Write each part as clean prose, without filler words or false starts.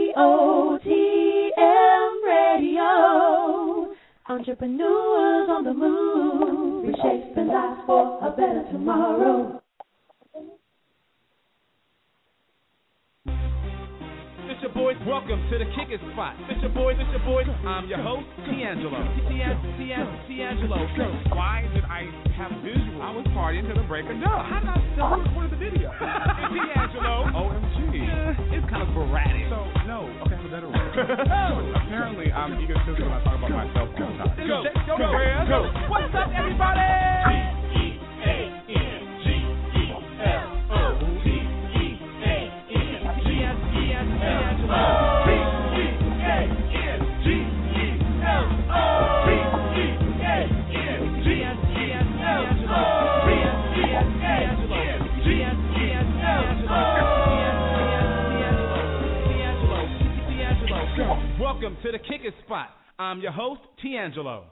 OTM Radio. Entrepreneurs on the move, reshaping lives for a better tomorrow. It's your boys, welcome to the Kicking Spot. It's your boys, I'm your host, D'Angelo. D'Angelo. Why did I have visual? I was partying to the break of dawn. How did I still recorded the video? D'Angelo. OMG. Yeah, it's kind of sporadic. So, no. Okay, I have a better one. Apparently, I'm egotistical when I talk about myself all the time. Go. What's up, everybody? Welcome to the Kicking Spot. I'm your host, D'Angelo.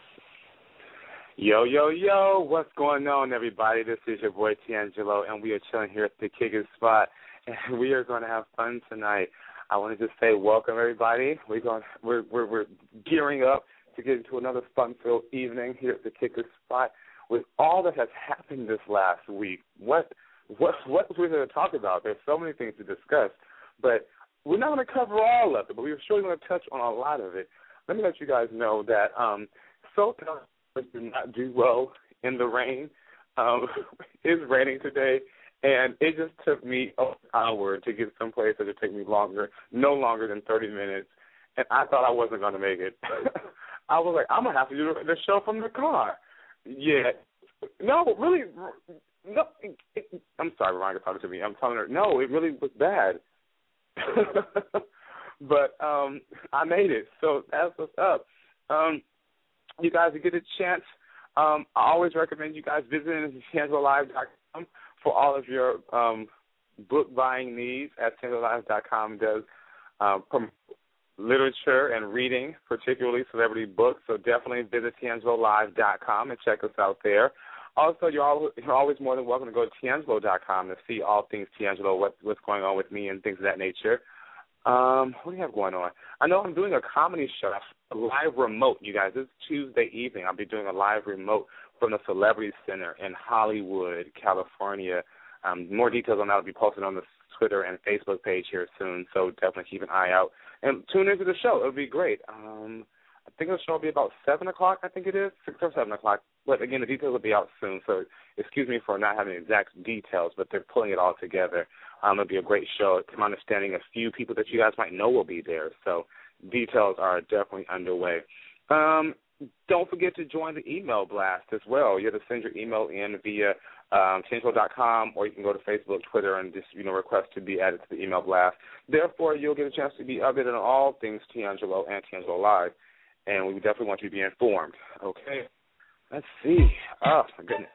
Yo, what's going on, everybody? This is your boy, D'Angelo, and we are chilling here at the Kicking Spot, and we are going to have fun tonight. I want to just say welcome, everybody. We're gearing up to get into another fun-filled evening here at the Kicking Spot with all that has happened this last week. What we're going to talk about? There's so many things to discuss, but we're not going to cover all of it, but we're surely going to touch on a lot of it. Let me let you guys know that SoCal did not do well in the rain. It's raining today, and it just took me an hour to get someplace that would take me no longer than 30 minutes, and I thought I wasn't going to make it. I was like, I'm going to have to do the show from the car. Yeah. No, really, no. I'm sorry, Veronica talking to me. I'm telling her, no, it really was bad. But I made it, so that's what's up. You guys, if you get a chance, I always recommend you guys visiting TangiBleLive.com for all of your book buying needs, as TangiBleLive.com does literature and reading, particularly celebrity books. So definitely visit TangiBleLive.com and check us out there. Also, you're always more than welcome to go to D'Angelo.com to see all things D'Angelo, what's going on with me and things of that nature. What do you have going on? I know I'm doing a comedy show, a live remote, you guys. This is Tuesday evening. I'll be doing a live remote from the Celebrity Center in Hollywood, California. More details on that will be posted on the Twitter and Facebook page here soon, so definitely keep an eye out. And tune into the show. It'll be great. I think the show will be about 7 o'clock, I think it is, 6 or 7 o'clock. But, again, the details will be out soon, so excuse me for not having exact details, but they're pulling it all together. It'll be a great show. To my understanding, a few people that you guys might know will be there, so details are definitely underway. Don't forget to join the email blast as well. You have to send your email in via D'Angelo.com, or you can go to Facebook, Twitter, and just request to be added to the email blast. Therefore, you'll get a chance to be updated on all things D'Angelo and D'Angelo Live, and we definitely want you to be informed. Okay, let's see. Oh, my goodness.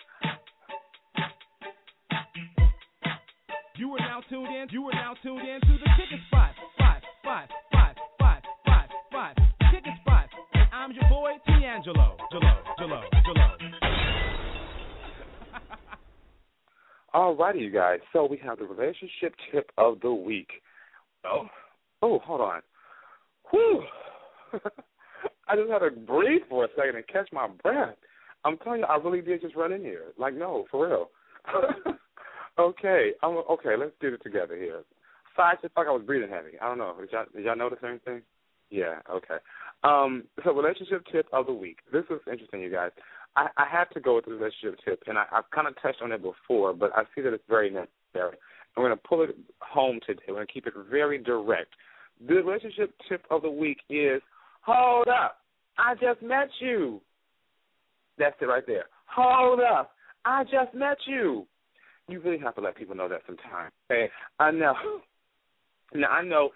You are now tuned in to the Kicking Spot. Kicking Spot. And I'm your boy, D'Angelo. Jello. All righty, you guys. So we have the relationship tip of the week. Oh, hold on. Whew. I just had to breathe for a second and catch my breath. I'm telling you, I really did just run in here. Like, no, for real. Okay, let's get it together here. So I just thought I was breathing heavy. I don't know. Did y'all notice anything? Yeah, okay. So relationship tip of the week. This is interesting, you guys. I had to go with the relationship tip, and I've kind of touched on it before, but I see that it's very necessary. I'm going to pull it home today. We're going to keep it very direct. The relationship tip of the week is, hold up, I just met you. That's it right there. Hold up, I just met you. You really have to let people know that sometimes. Okay? I know. Now, I know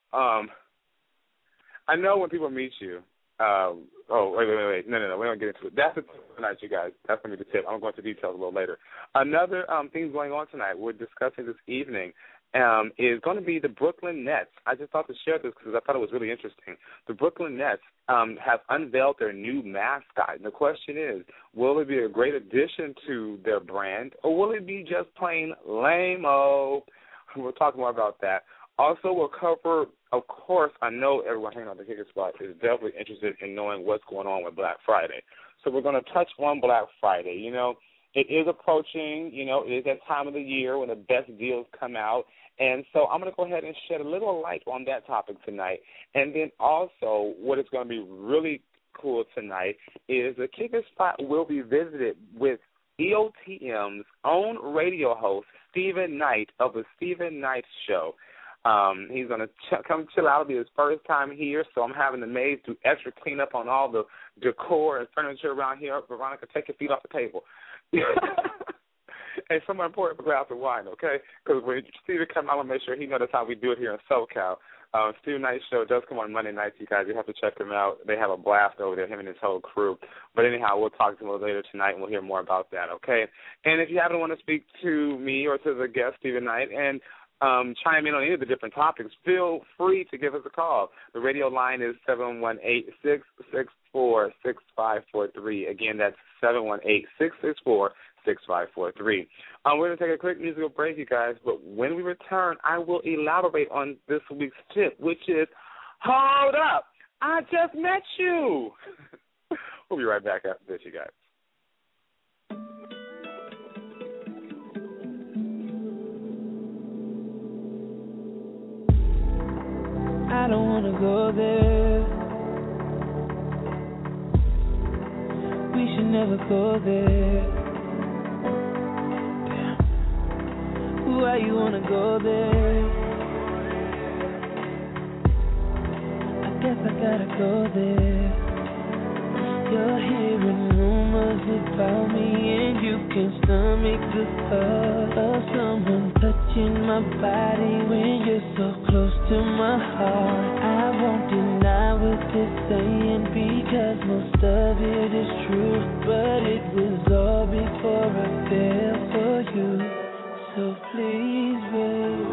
when people meet you. Wait. No. We don't get into it. That's the tip tonight, you guys. That's going to be the tip. I'm going to go into details a little later. Another thing going on tonight we're discussing this evening is going to be the Brooklyn Nets. I just thought to share this because I thought it was really interesting. The Brooklyn Nets have unveiled their new mascot. And the question is, will it be a great addition to their brand, or will it be just plain lame-o? We'll talk more about that. Also, we'll cover of course, I know everyone hanging on the Kick It Spot is definitely interested in knowing what's going on with Black Friday. So we're going to touch on Black Friday. You know, it is approaching. You know, it is that time of the year when the best deals come out. And so I'm going to go ahead and shed a little light on that topic tonight. And then also what is going to be really cool tonight is the Kick It Spot will be visited with EOTM's own radio host, Stephen Knight of the Stephen Knight Show. He's going to come chill out. It'll be his first time here, so I'm having the maids do extra cleanup on all the decor and furniture around here. Veronica, take your feet off the table. And somewhere important, a glass of wine, okay? Because when Stephen comes, I'm going to make sure he knows that's how we do it here in SoCal. Stephen Knight Show does come on Monday nights, you guys. You have to check them out. They have a blast over there, him and his whole crew. But anyhow, we'll talk to him a little later tonight, and we'll hear more about that, okay? And if you happen to want to speak to me or to the guest, Stephen Knight, and chime in on any of the different topics, feel free to give us a call. The radio line is 718-664-6543. Again, that's 718-664-6543. We're going to take a quick musical break, you guys, but when we return, I will elaborate on this week's tip, which is, hold up, I just met you. We'll be right back after this, you guys. I don't want to go there. We should never go there. Damn. Why you want to go there? I guess I gotta go there. You're hearing rumors about me, and you can stomach the thought of someone touching my body when you're so close to my heart. I won't deny what they're saying because most of it is true, but it was all before I fell for you. So please, babe,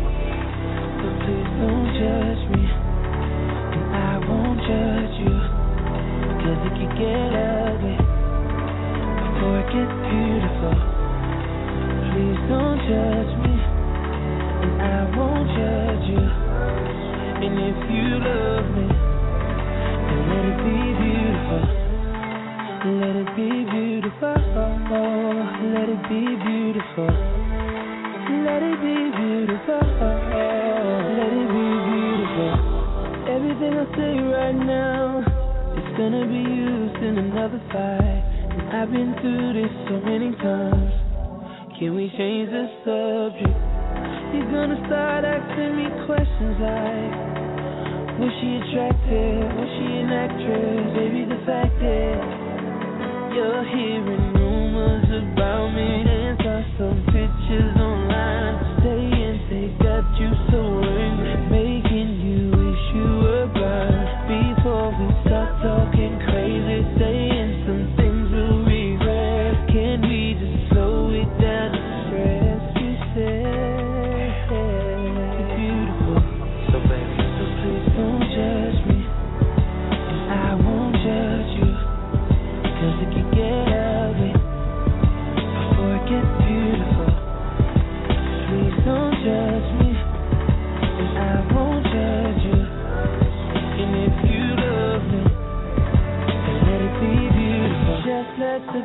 so please don't judge me, and I won't judge you, because it could get ugly before it gets beautiful. Please don't judge me, and I won't judge you. And if you love me, then let it be beautiful. Let it be beautiful. Let it be beautiful. Let it be beautiful. Let it be beautiful. Everything I say right now, it's gonna be used in another fight. And I've been through this so many times. Can we change the subject? You're gonna start asking me questions like, was she attractive? Was she an actress? Baby, the fact is, you're hearing rumors about me and saw some pictures online saying they got you so angry, making you wish you were blind. Before we start talking crazy, saying some things we'll regret, can we just slow it down and stress? You said you're beautiful, so baby, so please don't judge me, and I won't judge you, because it can get ugly before it gets beautiful. Please don't judge me, and I won't judge you. And if you love me, then let it be beautiful. Just let the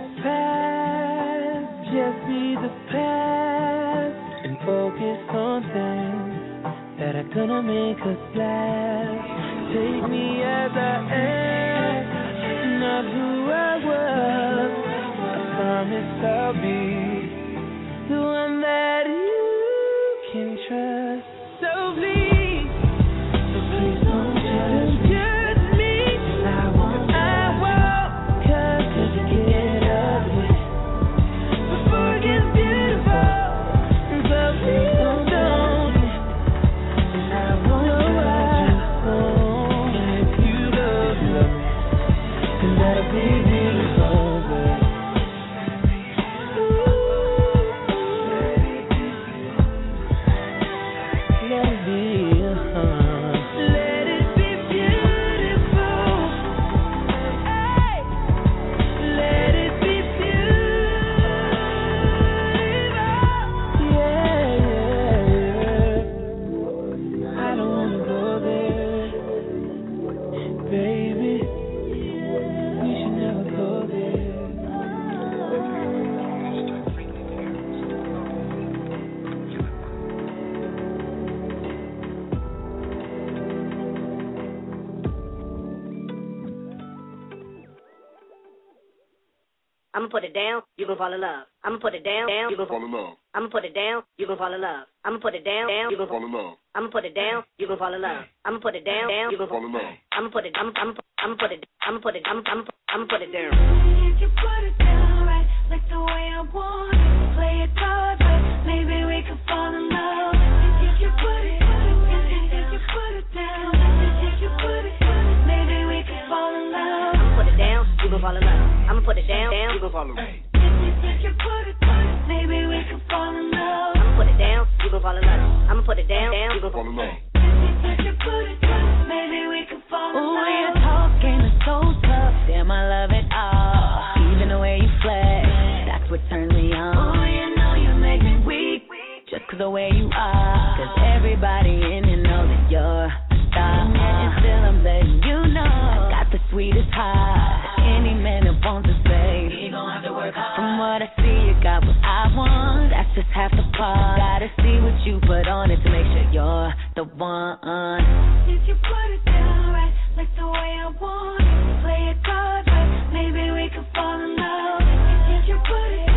past just be the past, and focus on things that are gonna make us laugh. Take me as I am, not who I was. I promise I'll be the one that you can trust. So please don't judge me. I won't, cause it can get ugly before it gets beautiful. And so please don't, and I won't judge you. And if you love me, then let it be beautiful, babe. I'ma put it down, you gon' fall in love. I'ma put it down, you gon' fall in love. I'ma put it down, you gon' fall in love. I'ma put it down, you gon' fall in love. I'ma put it down, you gon' fall in love. I'ma put it down, you gon' fall in love. I'ma put it down. If you put it down right, like the way I want it, play it hard, right, maybe we could fall in love. If you put it down, if you put it, maybe we could fall in love. I'ma put it down, you gon' fall in love. I'ma put it down, you gon' fall in love. If you put it down, maybe we could fall in love. I'ma put it down, you gon' fall in love. I'ma put it down, you gon' fall in love. If you put it down, maybe we could fall in love. Ooh, your talking is so tough, damn, I love it all. Even the way you flex, that's what turns me on. Ooh, you know you make me weak, just 'cause the way you are. 'Cause everybody in here knows that you're a star. And still I'm letting you know I got the sweetest heart. Any man that wants this, babe, he gon' have to work hard. From what I see, you got what I want, that's just half the part. Gotta see what you put on it to make sure you're the one. If you put it down right, like the way I want it, play it hard, right, maybe we could fall in love. If you put it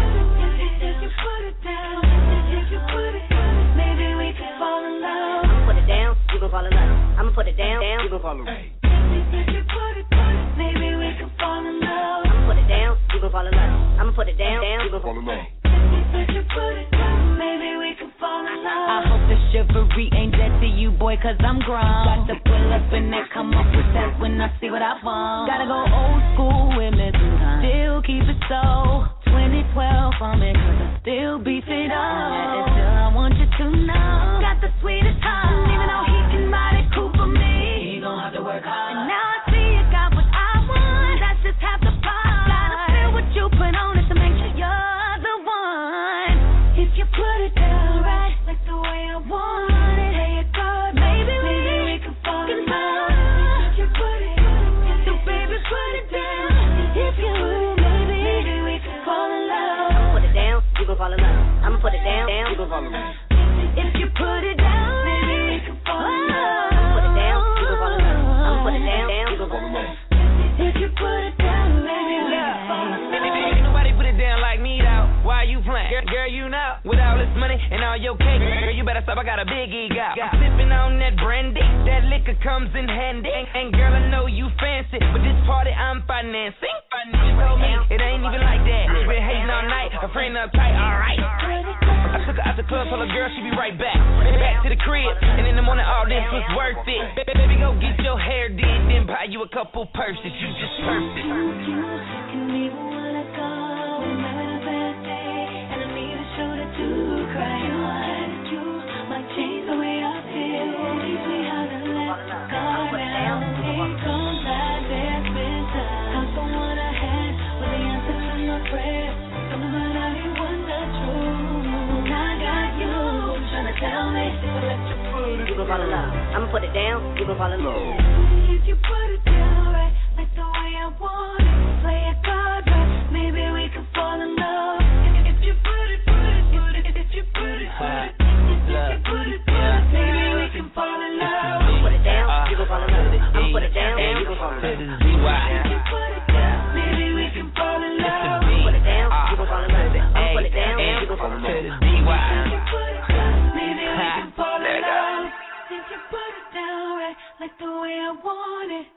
down, if you put it, maybe we could fall in love. I'ma put it down, you gon' fall in love. I'ma put it down, you gon' fall in love. If you put it down, maybe we could fall in love. I'ma put it down, you gon' fall in love. I'ma put it down, you gon' fall in love. If you put it down, maybe we could fall in love. I hope the chivalry ain't dead to you, boy, 'cause I'm grown. Got to pull up and then come up with that when I see what I want. Gotta go old school with me sometimes. Still keep it so 2012 for me, 'cause I still beat it up. And still I want you to know, got the sweetest heart. Even though he can ride it cool for me, he gon' have to work hard. And now I see you got what I want, that's just half the part. Gotta feel what you put on it to make sure you're the one. If you put it down right, like the way I want it, play it hard, maybe we could fall in love. If you put it, so baby put it down. If you maybe we could fall in love. I'ma put it down, you gon' fall in love. I'ma put it down, you gon' fall in love. If you put it down, maybe we could fall in love. I'ma put it down, you gon' fall in love. I'ma put it down, you gon' fall in love. If you put it down, maybe we could fall in love. Ain't nobody put it down like me though. Why you playing? Girl, you know, with all this money and all your cake, girl, you better stop. I got a big ego. I'm sipping on that brandy, that liquor comes in handy. And girl, I know you fancy, but this party I'm financing. She told me it ain't even like that. Been hating all night, her friend uptight. All right. I took her out the club, told her girl she be right back. Back to the crib, and in the morning all this was worth it. Baby, go get your hair did, then buy you a couple purses. You just perfect. You can even wanna go when I'm having a bad day, and I need a shoulder to cry on. You might change the way I feel. Teach me how to let go now. It comes like there's been time. I'm the one I had with the answer to my prayer. Some of it I didn't want the truth. I got you trying to tell me to let you put it. You gon' fall in love. I'ma put it down, you gon' fall in love. If you put it down right, like the way I want it, play it hard, right, maybe we could fall in love. If you put it, if you put it, maybe we can fall in love. I'ma put it down, you gon' fall in love. I'ma put it down, you gon' fall in love. If you put it down, maybe we can fall in love. I'ma put it down, you gon' fall in love. I'ma put it down, you gon' fall in love. If you put it down, maybe we can fall in love. If you put it down right, like the way I want it.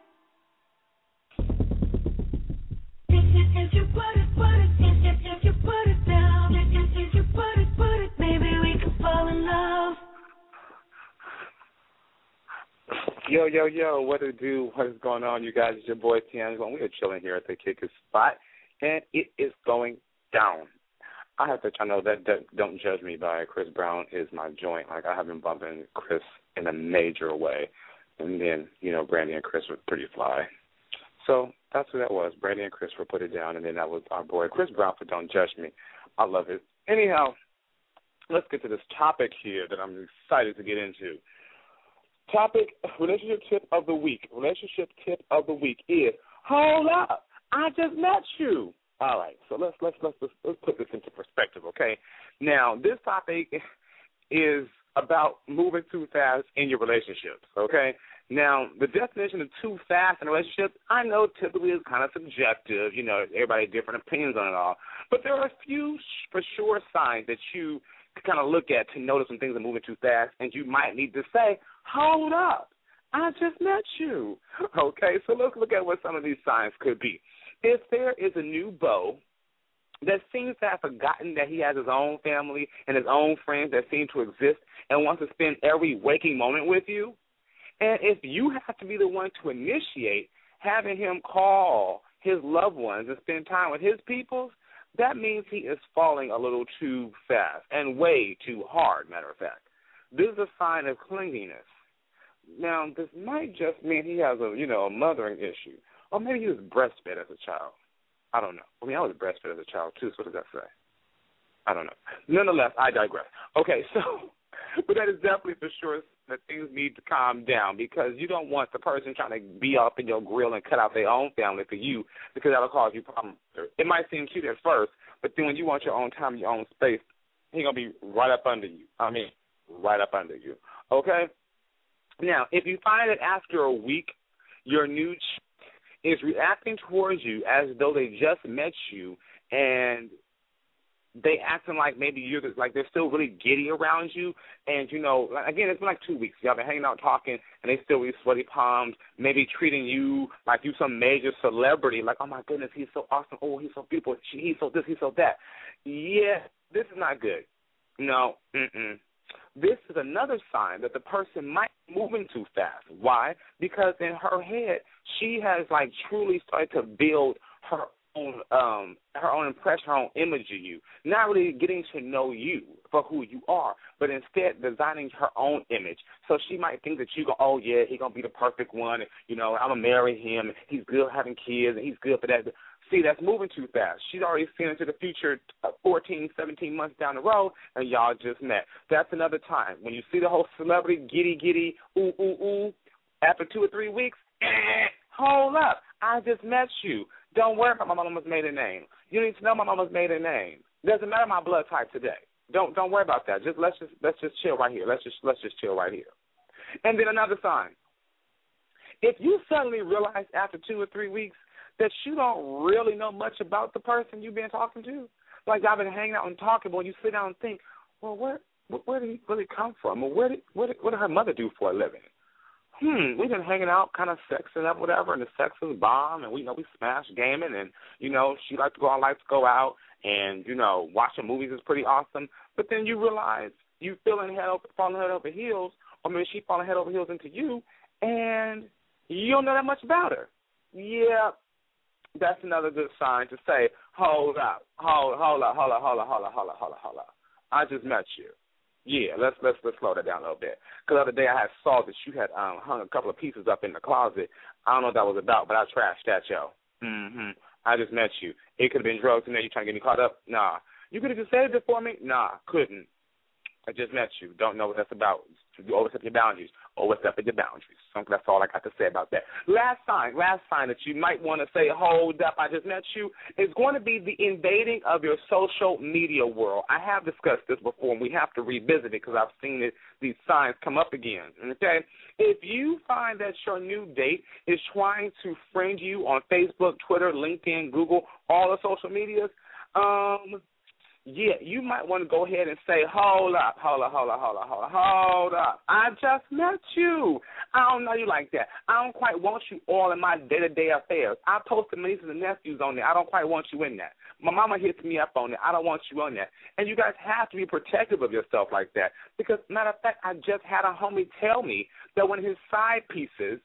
If you put it, if you put it down, if you put it, maybe we can fall in love. Yo, what it do? What is going on, you guys? It's your boy Tiangelo. We are chilling here at the Kickers Spot, and it is going down. I have to let y'all know that Don't Judge Me by Chris Brown is my joint. Like, I have been bumping Chris in a major way. And then, Brandy and Chris were pretty fly. So that's who that was. Brandy and Chris were Put It Down, and then that was our boy Chris Brown for Don't Judge Me. I love it. Anyhow, let's get to this topic here that I'm excited to get into. Topic, relationship tip of the week. Relationship tip of the week is, hold up, I just met you. All right, so let's put this into perspective, okay? Now, this topic is about moving too fast in your relationships, okay? Now, the definition of too fast in a relationship, I know typically is kind of subjective. You know, everybody has different opinions on it all. But there are a few, for sure, signs that you can kind of look at to notice when things are moving too fast, and you might need to say, hold up, I just met you. Okay, so let's look at what some of these signs could be. If there is a new beau that seems to have forgotten that he has his own family and his own friends that seem to exist and wants to spend every waking moment with you, and if you have to be the one to initiate having him call his loved ones and spend time with his people, that means he is falling a little too fast and way too hard, matter of fact. This is a sign of clinginess. Now, this might just mean he has a mothering issue. Or maybe he was breastfed as a child. I don't know. I mean, I was breastfed as a child, too, so what does that say? I don't know. Nonetheless, I digress. Okay, so, but that is definitely for sure that things need to calm down, because you don't want the person trying to be up in your grill and cut out their own family for you, because that will cause you problems. It might seem cute at first, but then when you want your own time, your own space, he's going to be right up under you. I mean, right up under you. Okay? Now, if you find that after a week, your new is reacting towards you as though they just met you, and they acting like maybe they're still really giddy around you, and again, it's been like 2 weeks. Y'all been hanging out talking, and they still really sweaty palms, maybe treating you like you some major celebrity, like, oh my goodness, he's so awesome, oh, he's so beautiful, he's so this, he's so that. Yeah, this is not good. No, This is another sign that the person might be moving too fast. Why? Because in her head, she has truly started to build her own impression, her own image of you, not really getting to know you for who you are, but instead designing her own image. So she might think that he's going to be the perfect one, and, I'm going to marry him, and he's good having kids, and he's good for that. See, that's moving too fast. She's already seen into the future 14, 17 months down the road, and y'all just met. That's another time. When you see the whole celebrity, giddy, ooh, ooh, ooh, after 2 or 3 weeks, hold up, I just met you. Don't worry about my mama's maiden name. You need to know my mama's maiden name. Doesn't matter my blood type today. Don't worry about that. Let's just chill right here. Let's just chill right here. And then another sign. If you suddenly realize after 2 or 3 weeks that you don't really know much about the person you've been talking to, like y'all been hanging out and talking, but when you sit down and think, well, where did he really come from? Or what did her mother do for a living? We've been hanging out, kind of sexing up, whatever, and the sex was bomb, and we smash gaming, and, she likes to go go out, and, watching movies is pretty awesome. But then you realize you falling head over heels, or maybe she falling head over heels into you, and you don't know that much about her. Yeah, that's another good sign to say, hold up. I just met you. Yeah, let's slow that down a little bit. Because the other day I saw that you had hung a couple of pieces up in the closet. I don't know what that was about, but I trashed that, yo. I just met you. It could have been drugs in there. You trying to get me caught up? Nah. You could have just saved it for me? Nah, couldn't. I just met you. Don't know what that's about. You overstep your boundaries. Overstep your boundaries. That's all I got to say about that. Last sign that you might want to say, hold up, I just met you, is going to be the invading of your social media world. I have discussed this before, and we have to revisit it because I've seen these signs come up again. Okay? If you find that your new date is trying to friend you on Facebook, Twitter, LinkedIn, Google, all the social medias, yeah, you might want to go ahead and say, hold up. I just met you. I don't know you like that. I don't quite want you all in my day-to-day affairs. I posted my nieces and nephews on there. I don't quite want you in that. My mama hits me up on it. I don't want you on that. And you guys have to be protective of yourself like that. Because, matter of fact, I just had a homie tell me that one of his side pieces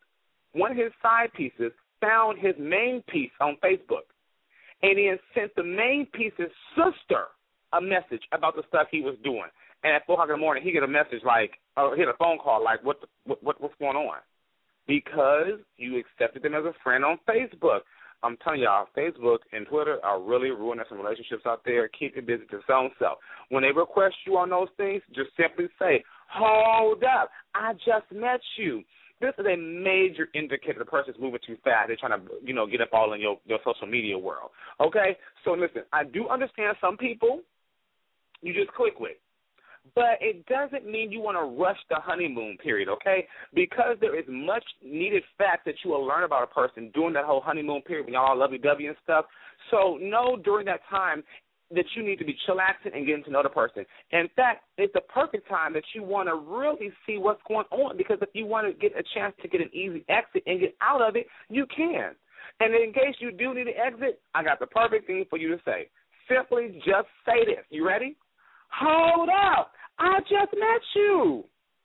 found his main piece on Facebook. And he sent the main piece's sister a message about the stuff he was doing. And at 4 o'clock in the morning, he get a message he had a phone call what's going on? Because you accepted them as a friend on Facebook. I'm telling y'all, Facebook and Twitter are really ruining some relationships out there. Keep it busy to its own self. When they request you on those things, just simply say, hold up, I just met you. This is a major indicator the person's moving too fast. They're trying to, get up all in your social media world. Okay? So listen, I do understand some people you just click with. but it doesn't mean you want to rush the honeymoon period, okay? Because there is much needed fact that you will learn about a person during that whole honeymoon period when y'all all lovey-dovey and stuff. So know during that time that you need to be chillaxing and getting to know the person. In fact, it's the perfect time that you want to really see what's going on, because if you want to get a chance to get an easy exit and get out of it, you can. And in case you do need an exit, I got the perfect thing for you to say. Simply just say this. You ready? Hold up. I just met you.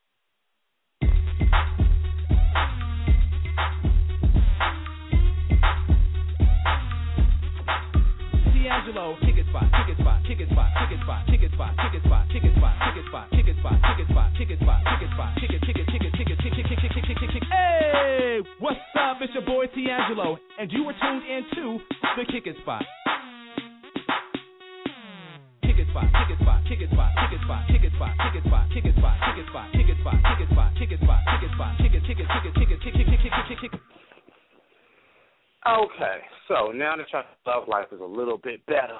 D'Angelo, ticket spot, ticket spot, ticket spot, ticket spot, ticket spot, ticket spot, ticket spot, ticket spot, ticket spot, ticket spot, ticket spot, ticket spot, ticket, ticket, ticket, ticket, ticket, ticket, ticket, ticket, ticket. Hey, what's up? It's your boy D'Angelo, and you were tuned into the Ticket Spot. Ticket spot, ticket spot, ticket spot, ticket spot, ticket spot, ticket spot, ticket spot, ticket spot, ticket spot, ticket spot, ticket spot, ticket spot, ticket, ticket, ticket, ticket, ticket, ticket, ticket, ticket. Okay, so now that your love life is a little bit better,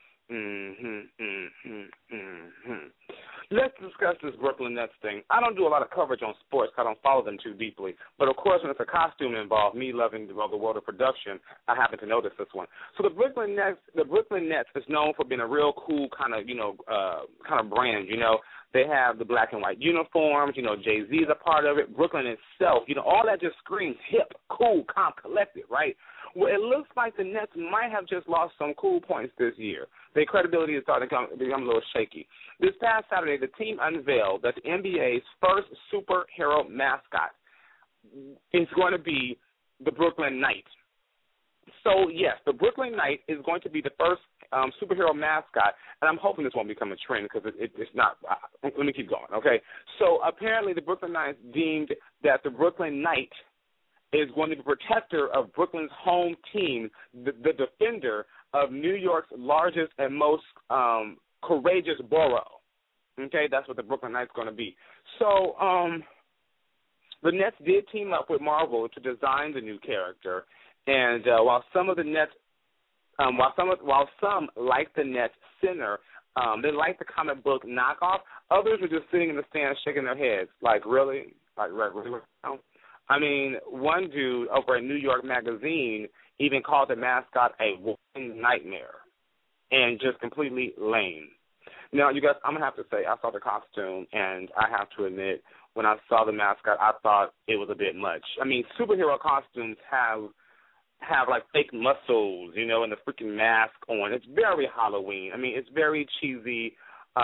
let's discuss this Brooklyn Nets thing. I don't do a lot of coverage on sports because I don't follow them too deeply. But, of course, when it's a costume involved, me loving the world of production, I happen to notice this one. So the Brooklyn Nets is known for being a real cool kind of brand, you know. They have the black and white uniforms. You know, Jay-Z is a part of it. Brooklyn itself, you know, all that just screams hip, cool, calm, collected, right? Well, it looks like the Nets might have just lost some cool points this year. Their credibility is starting to become a little shaky. This past Saturday, the team unveiled that the NBA's first superhero mascot is going to be the Brooklyn Knight. So, yes, the Brooklyn Knight is going to be the first superhero mascot, and I'm hoping this won't become a trend because it's not. Let me keep going, okay? So, apparently the Brooklyn Knights deemed that the Brooklyn Knight is going to be the protector of Brooklyn's home team, the defender of New York's largest and most courageous borough. Okay, that's what the Brooklyn Knights going to be. So, the Nets did team up with Marvel to design the new character. And while some like the Nets center, they like the comic book knockoff. Others were just sitting in the stands shaking their heads, like really, really. I mean, one dude over at New York Magazine even called the mascot a walking nightmare, and just completely lame. Now, you guys, I'm gonna have to say, I saw the costume, and I have to admit, when I saw the mascot, I thought it was a bit much. I mean, superhero costumes have like fake muscles, you know, and the freaking mask on. It's very Halloween. I mean, it's very cheesy.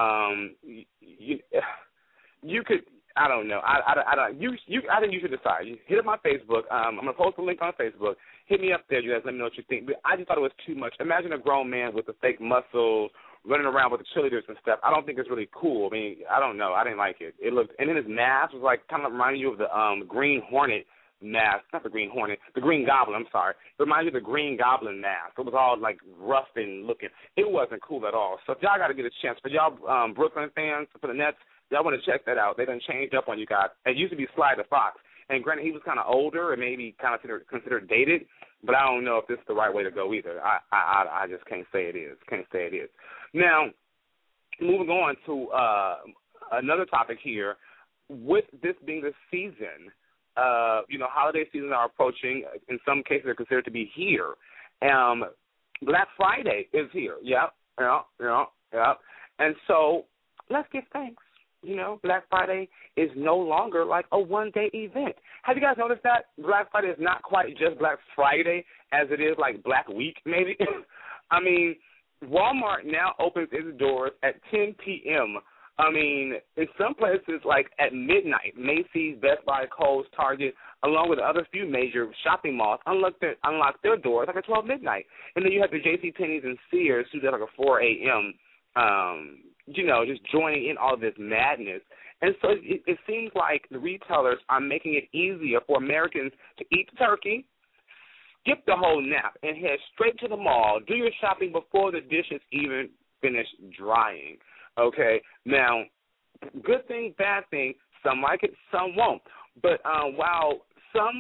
You could, I don't know. I think you should decide. You hit up my Facebook. I'm gonna post a link on Facebook. Hit me up there, you guys. Let me know what you think. But I just thought it was too much. Imagine a grown man with the fake muscles running around with the cheerleaders and stuff. I don't think it's really cool. I mean, I don't know. I didn't like it. It looked, and then his mask was like kind of reminding you of the Green Hornet mask, not the Green Hornet, the Green Goblin, I'm sorry. It reminds me of the Green Goblin mask. It was all, like, rough and looking. It wasn't cool at all. So if y'all got to get a chance, for y'all Brooklyn fans, for the Nets, y'all want to check that out. They done changed up on you guys. It used to be Sly the Fox. And granted, he was kind of older and maybe kind of considered dated, but I don't know if this is the right way to go either. I just can't say it is. Now, moving on to another topic here, with this being the season, holiday seasons are approaching. In some cases, they're considered to be here. Black Friday is here. Yep. And so let's give thanks. You know, Black Friday is no longer like a one-day event. Have you guys noticed that? Black Friday is not quite just Black Friday as it is like Black Week, maybe. I mean, Walmart now opens its doors at 10 p.m., I mean, in some places, like at midnight, Macy's, Best Buy, Kohl's, Target, along with other few major shopping malls, unlock their doors like at 12 midnight. And then you have the JCPenney's and Sears who's at like a 4 a.m., just joining in all of this madness. And so it seems like the retailers are making it easier for Americans to eat the turkey, skip the whole nap, and head straight to the mall, do your shopping before the dishes even finish drying. Okay, now, good thing, bad thing, some like it, some won't. But while some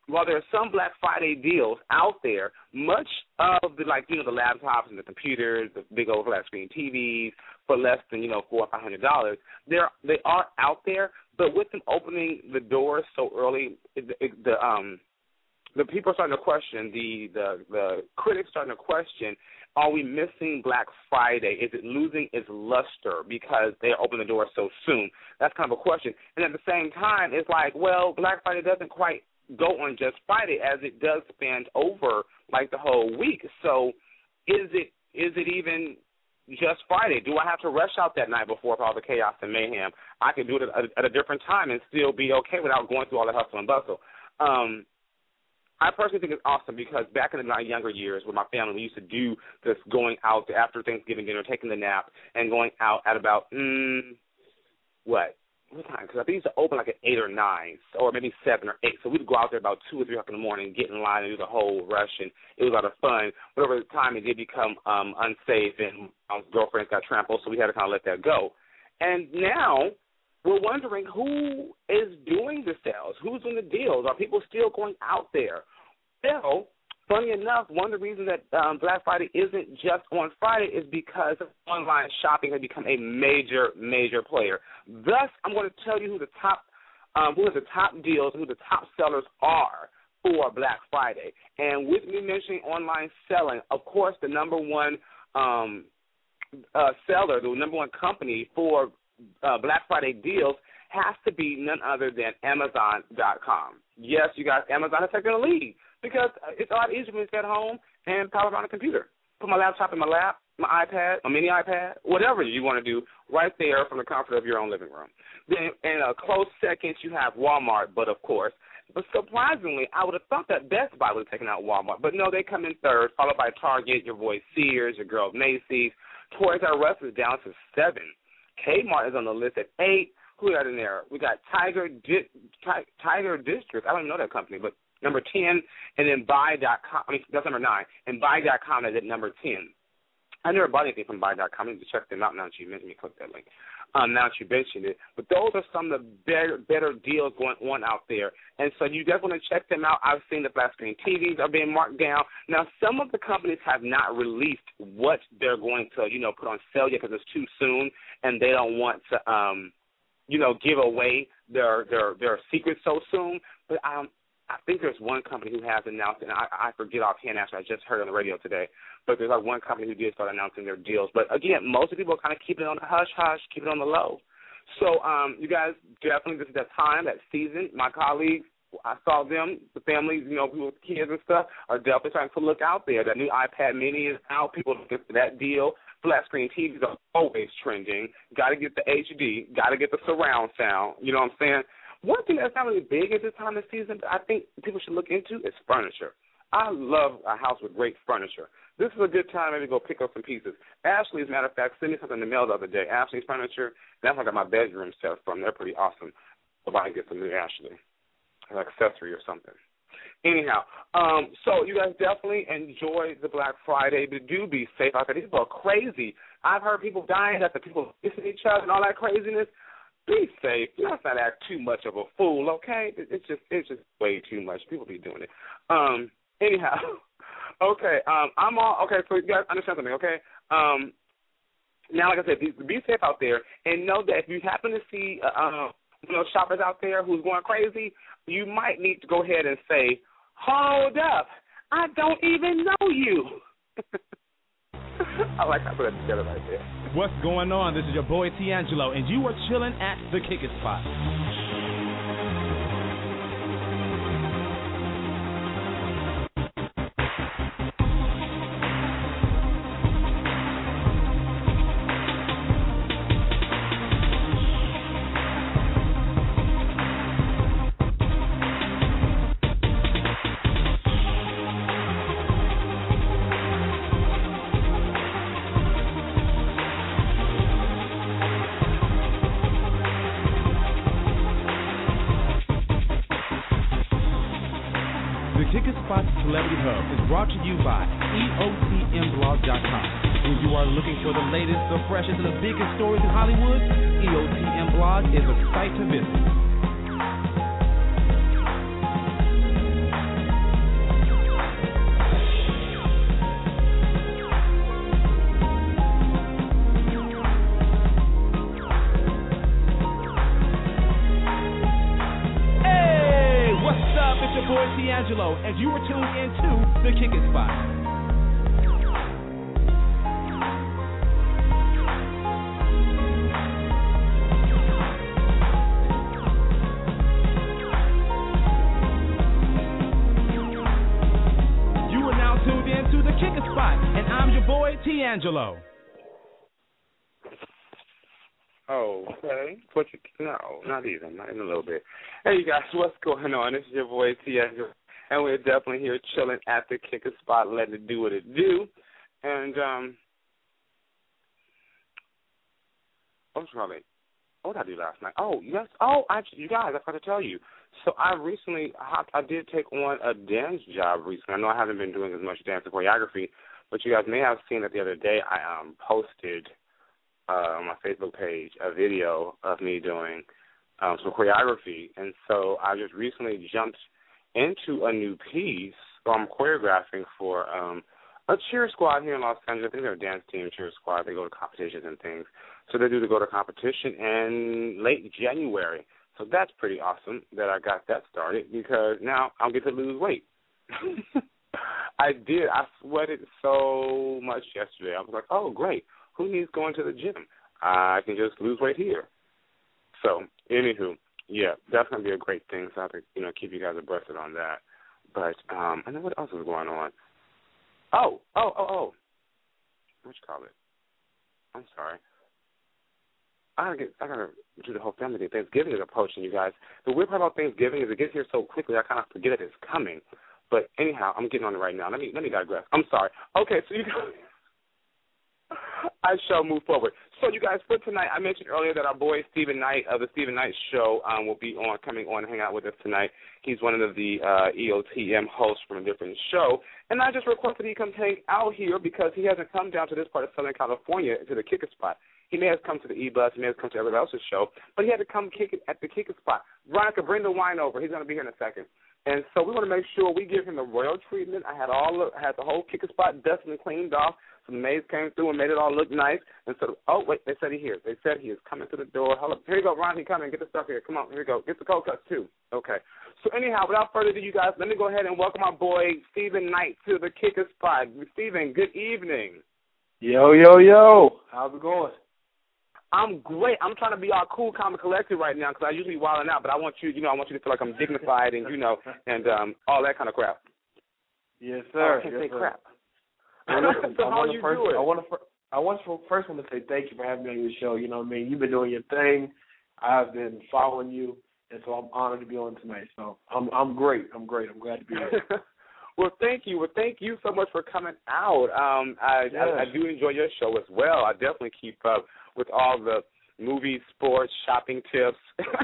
while there are some Black Friday deals out there, much of the the laptops and the computers, the big old flat screen TVs for less than $400 or $500, they are out there. But with them opening the doors so early, the people are starting to question, the critics starting to question, are we missing Black Friday? Is it losing its luster because they open the door so soon? That's kind of a question. And at the same time, it's like, well, Black Friday doesn't quite go on just Friday as it does span over like the whole week. So is it even just Friday? Do I have to rush out that night before all the chaos and mayhem? I can do it at a different time and still be okay without going through all the hustle and bustle. I personally think it's awesome because back in my younger years with my family, we used to do this going out after Thanksgiving dinner, taking the nap, and going out at about, what time? Because I think it used to open like at 8 or 9, or maybe 7 or 8. So we'd go out there about 2 or 3 o'clock in the morning, get in line, and do the whole rush, and it was a lot of fun. But over time, it did become unsafe, and my girlfriends got trampled, so we had to kind of let that go. And now we're wondering who is doing the sales, who's doing the deals. Are people still going out there? Well, funny enough, one of the reasons that Black Friday isn't just on Friday is because online shopping has become a major, major player. Thus, I'm going to tell you who the top deals and who the top sellers are for Black Friday. And with me mentioning online selling, of course, the number one seller, the number one company for Black Friday deals has to be none other than Amazon.com. Yes, you guys, Amazon has taken the lead because it's a lot easier when it's at home and power on a computer. Put my laptop in my lap, my iPad, a mini iPad, whatever you want to do, right there from the comfort of your own living room. Then in a close second, you have Walmart, but surprisingly, I would have thought that Best Buy would have taken out Walmart. But no, they come in third, followed by Target, your boy Sears, your girl Macy's. Toys R Us is down to 7. Kmart is on the list at 8. Who got in there? We got Tiger District. I don't even know that company, but number 10, and then Buy.com. That's number 9. And Buy.com is at number 10. I never bought anything from Buy.com. I need to check them out now that you mentioned me. Click that link. Now that you mentioned it. But those are some of the better deals going on out there. And so you definitely want to check them out. I've seen the flat screen TVs are being marked down. Now, some of the companies have not released what they're going to, put on sale yet because it's too soon, and they don't want to, give away their secrets so soon. But I think there's one company who has announced, and I forget offhand after I just heard on the radio today, but there's like one company who did start announcing their deals. But, again, most of the people are kind of keeping it on the hush-hush, keeping it on the low. So you guys definitely, this is that time, that season. My colleagues, I saw them, the families, people with kids and stuff, are definitely trying to look out there. That new iPad mini is out. People look at that deal. Flat screen TVs are always trending. Got to get the HD. Got to get the surround sound. You know what I'm saying? One thing that's not really big at this time of season that I think people should look into is furniture. I love a house with great furniture. This is a good time maybe to go pick up some pieces. Ashley, as a matter of fact, sent me something in the mail the other day. Ashley's furniture, that's where I got my bedroom set from. They're pretty awesome. If I can get some new Ashley, an accessory or something. Anyhow, so you guys definitely enjoy the Black Friday, but do be safe out there. These people are crazy. I've heard people dying after people kissing each other and all that craziness. Be safe. Let's not act too much of a fool, okay? It's just way too much. People be doing it. Anyhow, okay. I'm all okay. So you guys understand something, okay? Now, like I said, be safe out there, and know that if you happen to see shoppers out there who's going crazy, you might need to go ahead and say, "Hold up, I don't even know you." I like how I put it together right there. What's going on? This is your boy D'Angelo, and you are chilling at the Kick It Spot. Celebrity Hub is brought to you by EOTMblog.com. When you are looking for the latest, the freshest, and the biggest stories in Hollywood, EOTM Blog is a site to visit. D'Angelo, and you were tuned into The Kicking Spot. The Kicking Spot, and I'm your boy D'Angelo. Okay. No, not even a little bit. Hey, you guys, what's going on? This is your boy D'Angelo, and we're definitely here chilling at the Kicking Spot, letting it do what it do. And what did I do last night? Oh, yes. Oh, you guys, I forgot to tell you. So I did take on a dance job recently. I know I haven't been doing as much dance and choreography, but you guys may have seen that the other day I posted on my Facebook page a video of me doing some choreography. And so I just recently jumped into a new piece. So I'm choreographing for a cheer squad here in Los Angeles. I think they're a dance team, cheer squad. They go to competitions and things. So they do to go to competition in late January. So that's pretty awesome that I got that started because now I'll get to lose weight. I did. I sweated so much yesterday. I was like, oh, great. Who needs going to the gym? I can just lose weight here. So, anywho, yeah, that's going to be a great thing. So I have to, keep you guys abreast on that. But I know what else is going on. Oh. What you call it? I'm sorry. I gotta do the whole family thing. Thanksgiving is approaching, you guys. The weird part about Thanksgiving is it gets here so quickly I kind of forget that it's coming. But anyhow, I'm getting on it right now. Let me digress. I'm sorry. Okay, so you guys, I shall move forward. So you guys, for tonight, I mentioned earlier that our boy Stephen Knight of the Stephen Knight Show will be coming on and hang out with us tonight. He's one of the EOTM hosts from a different show. And I just requested he come hang out here because he hasn't come down to this part of Southern California to the Kicking Spot. He may have come to the E-Bus, he may have come to everybody else's show, but he had to come kick it at the Kicking Spot. Veronica, bring the wine over. He's going to be here in a second. And so we want to make sure we give him the royal treatment. I had the whole Kicking Spot dusted and cleaned off. Some maids came through and made it all look nice. And so, they said They said he is coming to the door. Hold up. Here you go, Ron. He coming. Get the stuff here. Come on. Here you go. Get the cold cuts, too. Okay. So anyhow, without further ado, you guys, let me go ahead and welcome our boy Stephen Knight to the Kicking Spot. Stephen, good evening. Yo. How's it going? I'm great. I'm trying to be all cool, calm, and collected right now because I usually wilding out, but I want you, I want you to feel like I'm dignified and, and all that kind of crap. Yes, sir. I can't say crap. Well, listen, so how are you doing? I want to say thank you for having me on your show. You know what I mean? You've been doing your thing. I've been following you, and so I'm honored to be on tonight. So I'm great. I'm glad to be here. Well, thank you. Well, thank you so much for coming out. I do enjoy your show as well. I definitely keep up with all the movies, sports, shopping tips.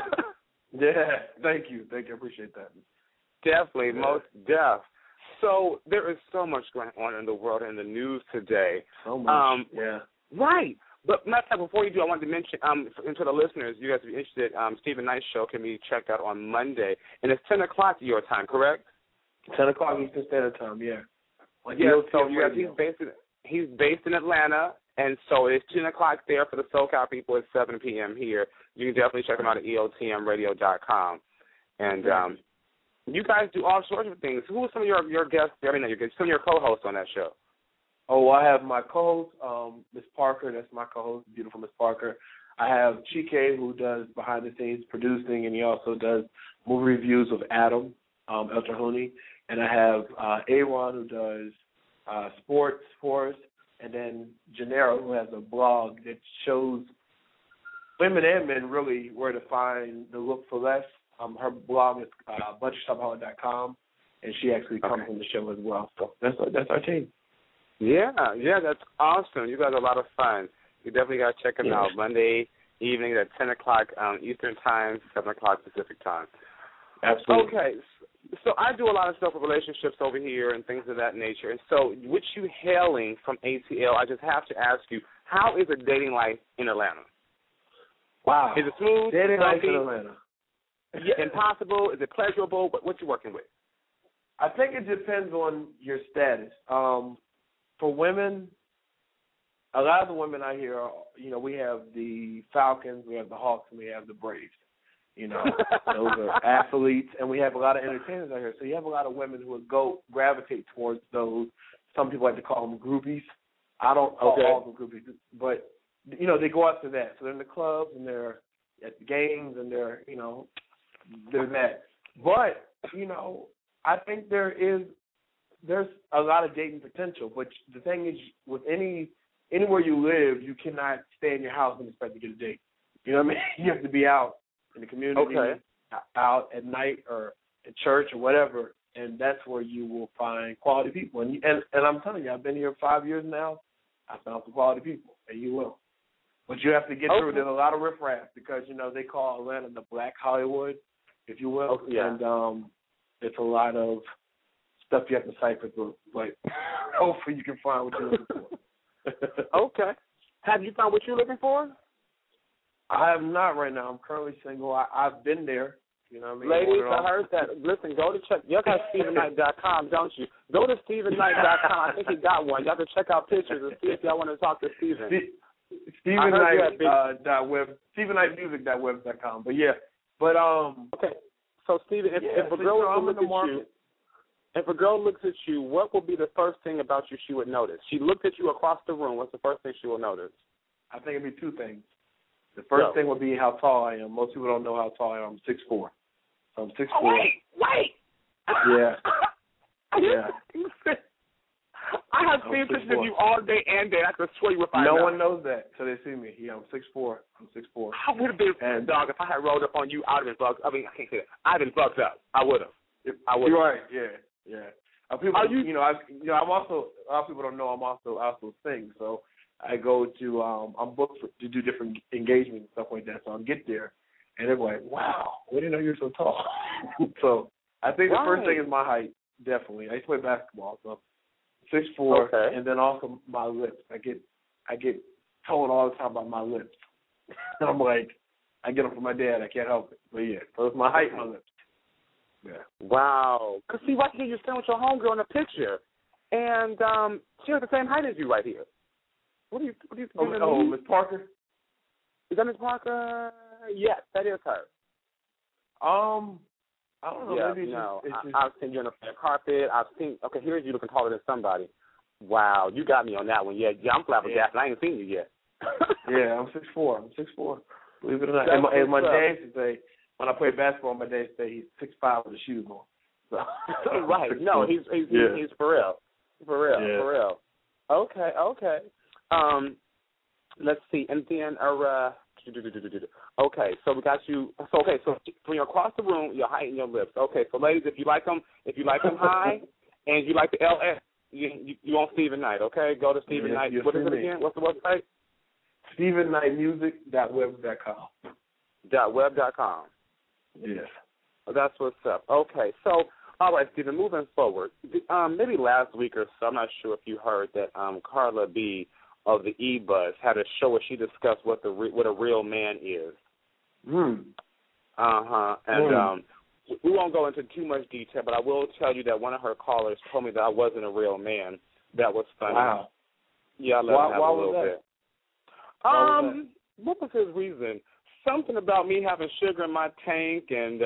Yeah, thank you. I appreciate that. Definitely, most def. So there is so much going on in the world and the news today. So much, yeah. Right. But matter of fact, before you do, I wanted to mention to the listeners, you guys are interested, Stephen Knight's show can be checked out on Monday. And it's 10 o'clock your time, correct? 10 o'clock Eastern Standard Time, yeah. So he's based in Atlanta, and so it's 10 o'clock there for the SoCal people. It's 7 p.m. here. You can definitely check him out at EOTMradio.com. And you guys do all sorts of things. Who are some of your guests? I mean, some of your co-hosts on that show? Oh, I have my co-host, Miss Parker. That's my co-host, beautiful Miss Parker. I have Chike, who does behind-the-scenes producing, and he also does movie reviews of Adam El-Tahuni. And I have Aaron, who does sports for us, and then Gennaro, who has a blog that shows women and men really where to find the look for less. Her blog is budgetshopaholic.com, and she actually comes on the show as well. So that's our team. Yeah, that's awesome. You guys are a lot of fun. You definitely got to check them out Monday evening at 10 o'clock Eastern Time, 7 o'clock Pacific Time. Absolutely. Okay, so I do a lot of stuff with relationships over here and things of that nature. And so with you hailing from ATL, I just have to ask you, how is the dating life in Atlanta? Wow. Is it smooth? Dating life in Atlanta. Yeah, impossible? Is it pleasurable? What you working with? I think it depends on your status. For women, a lot of the women I hear, we have the Falcons, we have the Hawks, and we have the Braves. You know, those are athletes, and we have a lot of entertainers out here. So you have a lot of women who would gravitate towards those. Some people like to call them groupies. I don't call all them groupies, but you know, they go after that. So they're in the clubs and they're at the games and they're that. But you know, I think there's a lot of dating potential. But the thing is, with anywhere you live, you cannot stay in your house and expect to get a date. You know what I mean? You have to be out in the community, out at night or at church or whatever, and that's where you will find quality people. And I'm telling you, I've been here 5 years now. I found some quality people, and you will. But you have to get through. There's a lot of riffraff because, you know, they call Atlanta the Black Hollywood, if you will. And it's a lot of stuff you have to cipher through. But hopefully you can find what you're looking for. Okay. Have you found what you're looking for? I am not right now. I'm currently single. I've been there. You know what I mean? Ladies, I heard that. Listen, go to check. You got StephenKnight.com, don't you? Go to StephenKnight.com. I think he got one. Y'all can check out pictures and see if y'all want to talk to Stephen. StephenKnight.web.com. But yeah, but okay. So Stephen, if a girl looks at you, if a girl looks at you, what will be the first thing about you she would notice? She looked at you across the room. What's the first thing she will notice? I think it'd be two things. The first thing would be how tall I am. Most people don't know how tall I am. I'm 6'4". So I'm 6'4". Oh, wait. Yeah. Yeah. I have seen pictures of you all day and day. I could swear you were 5'9". No one knows that till they see me. Yeah, I'm 6'4". I would have been, dog, if I had rolled up on you, I would have been bugged. I mean, I can't say that. I'd have been bugged up. I would have. You're right. Yeah. People, a lot of people don't know I'm also sing. So I go to, I'm booked to do different engagements and stuff like that. So I'll get there, and they're like, wow, we didn't know you were so tall. So I think the first thing is my height, definitely. I used to play basketball, so 6'4", and then also my lips. I get told all the time about my lips. And I'm like, I get them from my dad. I can't help it. But yeah, so it's my height and my lips. Yeah. Wow. Because see, right here you're standing with your homegirl in the picture, and she has the same height as you right here. What are you doing? Miss Parker? Is that Miss Parker? Yes, that is her. I don't know. Yeah, maybe I've seen you on the carpet. Here's you looking taller than somebody. Wow, you got me on that one. Yeah, I'm flabbergasted. I ain't seen you yet. Yeah, I'm 6'4". Believe it or not. And my dad used to say, when I play basketball, my dad say he's 6'5" with the shoes on. So, right. No, he's for real. For real. Okay. Let's see. And then, okay, so we got you. So when you're across the room, your height and your lips. Okay, so ladies, if you like them high, and you like the LS, you want Stephen Knight. Okay, go to Stephen Knight. What is it again? What's the website? StephenKnightmusic.web.com. .web.com. Yes. That's what's up. Okay, so all right, Stephen. Moving forward, maybe last week or so, I'm not sure if you heard that Carla B of the E-Buzz had a show where she discussed what a real man is. And we won't go into too much detail, but I will tell you that one of her callers told me that I wasn't a real man. That was funny. Wow. Yeah, I let him have a little bit. What was his reason? Something about me having sugar in my tank and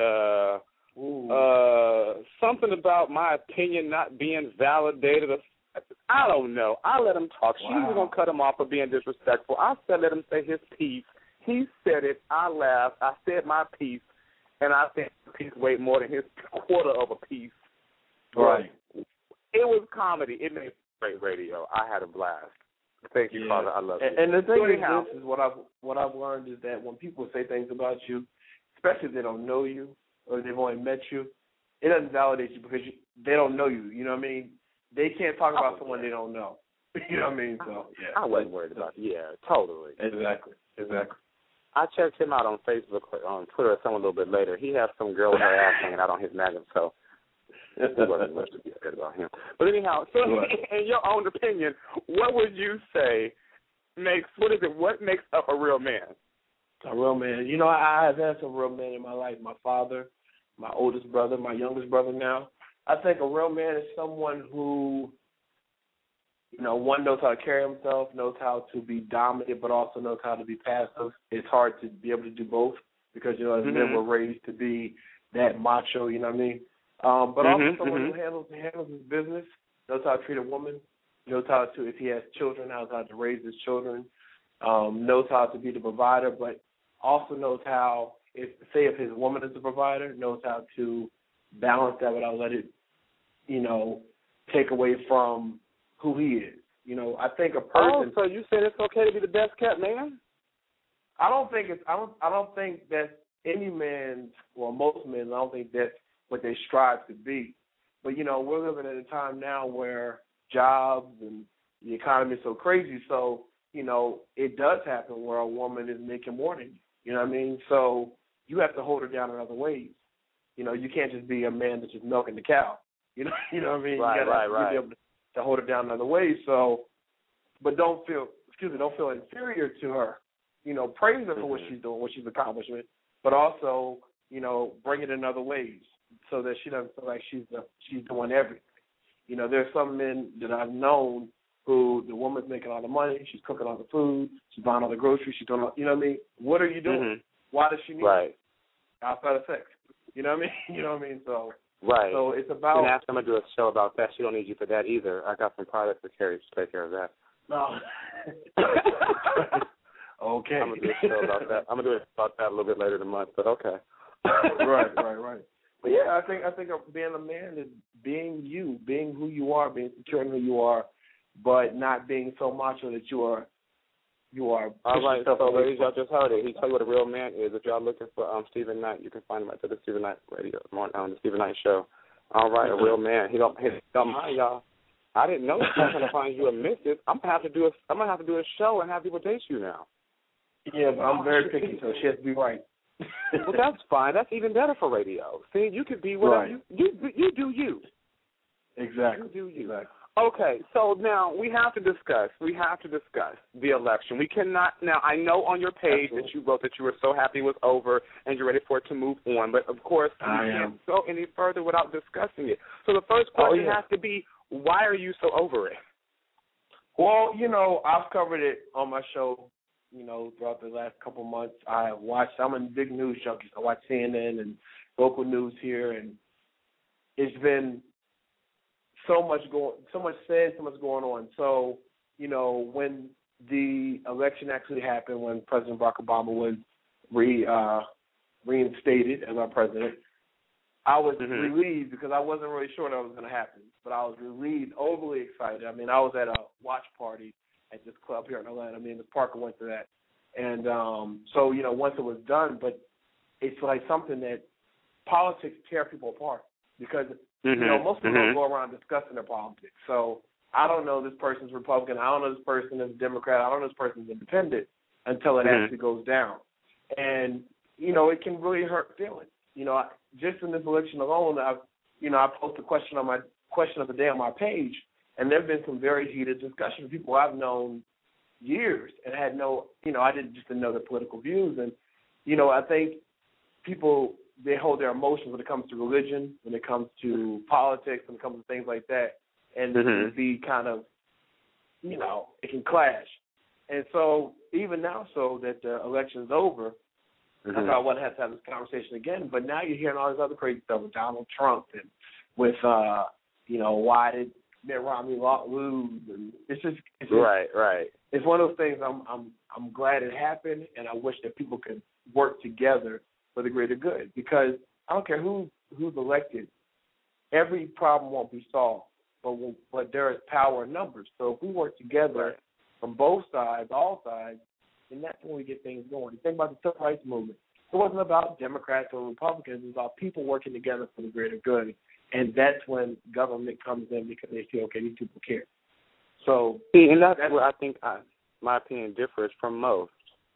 something about my opinion not being validated. I don't know. I let him talk. She was going to cut him off for being disrespectful. I said let him say his piece. He said it. I laughed. I said my piece, and I think his piece weighed more than his quarter of a piece. Right. It was comedy. It made great radio. I had a blast. Thank you, Father. I love you. And the thing is what I've learned is that when people say things about you, especially if they don't know you or they've only met you, it doesn't validate you because they don't know you. You know what I mean? They can't talk about someone they don't know. You know what I mean? So yeah. I wasn't worried about it. Yeah, totally. Exactly. I checked him out on Facebook, on Twitter, or something a little bit later. He has some girl with her ass hanging out on his magazine, so there wasn't much to be said about him. But anyhow, so in your own opinion, what would you say what makes up a real man? A real man. You know, I have had some real men in my life. My father, my oldest brother, my youngest brother now. I think a real man is someone who, you know, one, knows how to carry himself, knows how to be dominant, but also knows how to be passive. It's hard to be able to do both. because, you know, as men were raised to be that macho, you know what I mean? But also someone who handles his business, knows how to treat a woman, knows how to, if he has children, knows how to raise his children, knows how to be the provider, but also knows how, if his woman is the provider, knows how to balance that without letting it, you know, take away from who he is. You know, I think a person. Oh, so you said it's okay to be the best kept man? I don't think that's any man's, well, most men. I don't think that's what they strive to be. But you know, we're living in a time now where jobs and the economy is so crazy. So you know, it does happen where a woman is making more than you. You know what I mean? So you have to hold her down in other ways. You know, you can't just be a man that's just milking the cow. You know what I mean? Right, you gotta be able to hold her down in other ways. So, but don't feel inferior to her. You know, praise her for what she's doing, what she's accomplishment, but also, you know, bring it in other ways so that she doesn't feel like she's doing everything. You know, there's some men that I've known who the woman's making all the money, she's cooking all the food, she's buying all the groceries, she's doing all, you know what I mean? What are you doing? Why does she need it? Outside of sex. You know what I mean? You know what I mean? So So it's about. And I'm gonna do a show about that. She don't need you for that either. I got some products to carry to take care of that. No. Okay. I'm gonna do a show about that. I'm gonna do it about that a little bit later in the month. But okay. Right. But yeah, I think being a man is being you, being who you are, being secure in who you are, but not being so macho that you are. All right, so ladies, y'all just heard it. He tell you what a real man is. If y'all looking for Stephen Knight, you can find him at the Stephen Knight Radio, the Stephen Knight Show. All right, a real man. He don't mind y'all. I didn't know he was gonna find you a missus. I'm gonna have to do a show and have people date you now. Yeah, but I'm very picky, so she has to be right. Well, that's fine. That's even better for radio. See, you could be whatever you do. You exactly. You do you. Exactly. Okay, so now we have to discuss the election. We cannot now. I know on your page that you wrote that you were so happy it was over and you're ready for it to move on. But of course, we can't go any further without discussing it. So the first question has to be, why are you so over it? Well, you know, I've covered it on my show. You know, throughout the last couple of months, I'm a big news junkie. I watch CNN and local news here, and it's been so much said, so much going on. So, you know, when the election actually happened, when President Barack Obama was reinstated as our president, I was relieved because I wasn't really sure that was going to happen. But I was relieved, overly excited. I mean, I was at a watch party at this club here in Atlanta. Me and Ms. Parker went to that. And so, you know, once it was done, but it's like something that politics tear people apart because, you know, most people don't go around discussing their politics. So I don't know this person's Republican. I don't know this person is Democrat. I don't know this person's independent until it actually goes down. And, you know, it can really hurt feelings. You know, just in this election alone, I posted a question of the day on my page, and there have been some very heated discussions with people I've known years and had no, you know, I didn't know their political views. And, you know, I think people, they hold their emotions when it comes to religion, when it comes to politics, when it comes to things like that, and it can be kind of, you know, it can clash. And so even now, so that the election's over, I thought I wouldn't have to have this conversation again. But now you're hearing all this other crazy stuff with Donald Trump and with, you know, why did Mitt Romney lose? And it's just right. It's one of those things. I'm glad it happened, and I wish that people could work together for the greater good. Because I don't care who's elected, every problem won't be solved. But there is power in numbers. So if we work together from both sides, all sides, and that's when we get things going. You think about the civil rights movement. It wasn't about Democrats or Republicans. It was about people working together for the greater good. And that's when government comes in because they feel, okay, these people care. So, and that's where I think my opinion differs from most.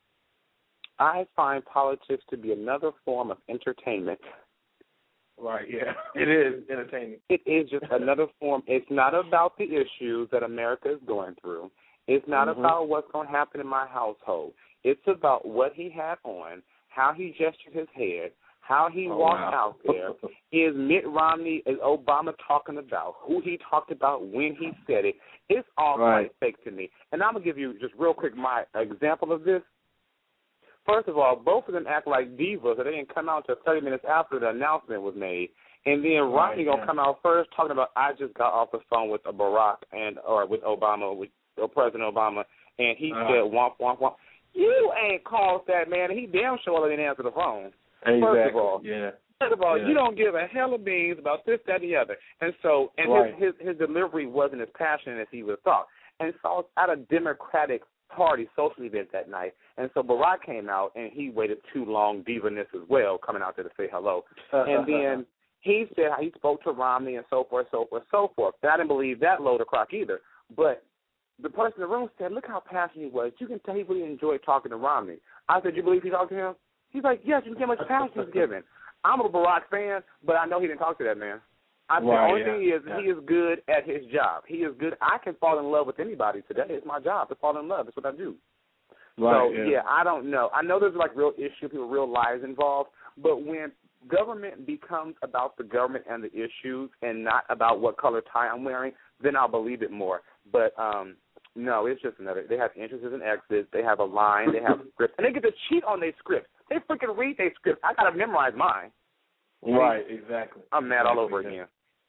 I find politics to be another form of entertainment. Right, yeah. It is entertaining. It is just another form. It's not about the issues that America is going through. It's not about what's going to happen in my household. It's about what he had on, how he gestured his head, how he walked out there. Is Mitt Romney, is Obama talking about, who he talked about, when he said it. It's all quite fake to me. And I'm going to give you just real quick my example of this. First of all, both of them act like divas, so they didn't come out until 30 minutes after the announcement was made. And then Romney gonna come out first talking about, I just got off the phone with Barack or with Obama, with President Obama, and he said, womp, womp, womp. You ain't called that man, and he damn sure didn't answer the phone. Exactly. First of all. Yeah. First of all, you don't give a hell of beans about this, that, and the other. And so, his delivery wasn't as passionate as he would have thought. And so, at a Democratic Party social event that night, and so Barack came out, and he waited too long, divaness as well, coming out there to say hello. And then he said how he spoke to Romney and so forth, so forth, so forth. And I didn't believe that load of crock either. But the person in the room said, look how passionate he was. You can tell he really enjoyed talking to Romney. I said, you believe he talked to him? He's like, yes, you can get how much passion he's given. I'm a Barack fan, but I know he didn't talk to that man. I think the only thing is he is good at his job. He is good. I can fall in love with anybody today. It's my job to fall in love. That's what I do. Right, so, I don't know. I know there's like real issue, people, real lives involved, but when government becomes about the government and the issues and not about what color tie I'm wearing, then I'll believe it more. But, no, it's just another. They have entrances and exits. They have a line. They have scripts. And they get to cheat on their scripts. They freaking read their scripts. I got to memorize mine. Right, exactly. I'm mad all over again.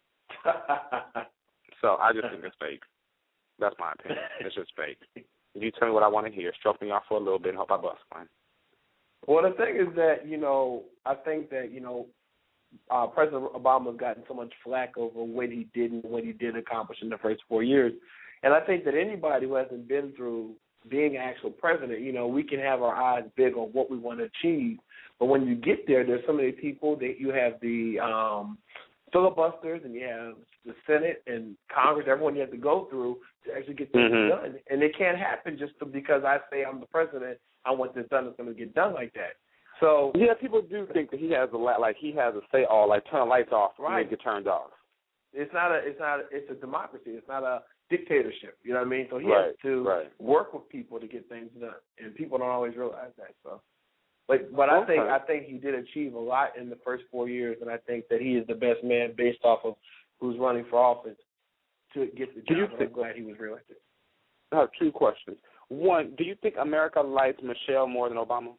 So I just think it's fake. That's my opinion. It's just fake. You tell me what I want to hear. Stroke me off for a little bit and hope I bust one. Well, the thing is that, I think that, President Obama's gotten so much flack over what he did and what he did accomplish in the first 4 years. And I think that anybody who hasn't been through being an actual president, we can have our eyes big on what we want to achieve. But when you get there, there's so many people that you have the filibusters and you have the Senate and Congress, everyone you have to go through to actually get things done. And it can't happen just because I say I'm the president, I want this done, it's going to get done like that. So yeah, people do think that he has a say all, like turn the lights off, right? Get turned off. It's a democracy. It's not a dictatorship. You know what I mean? So he has to work with people to get things done, and people don't always realize that. So, but I think he did achieve a lot in the first 4 years, and I think that he is the best man based off of who's running for office to get the job. I'm glad he was reelected. I have two questions. One, do you think America likes Michelle more than Obama?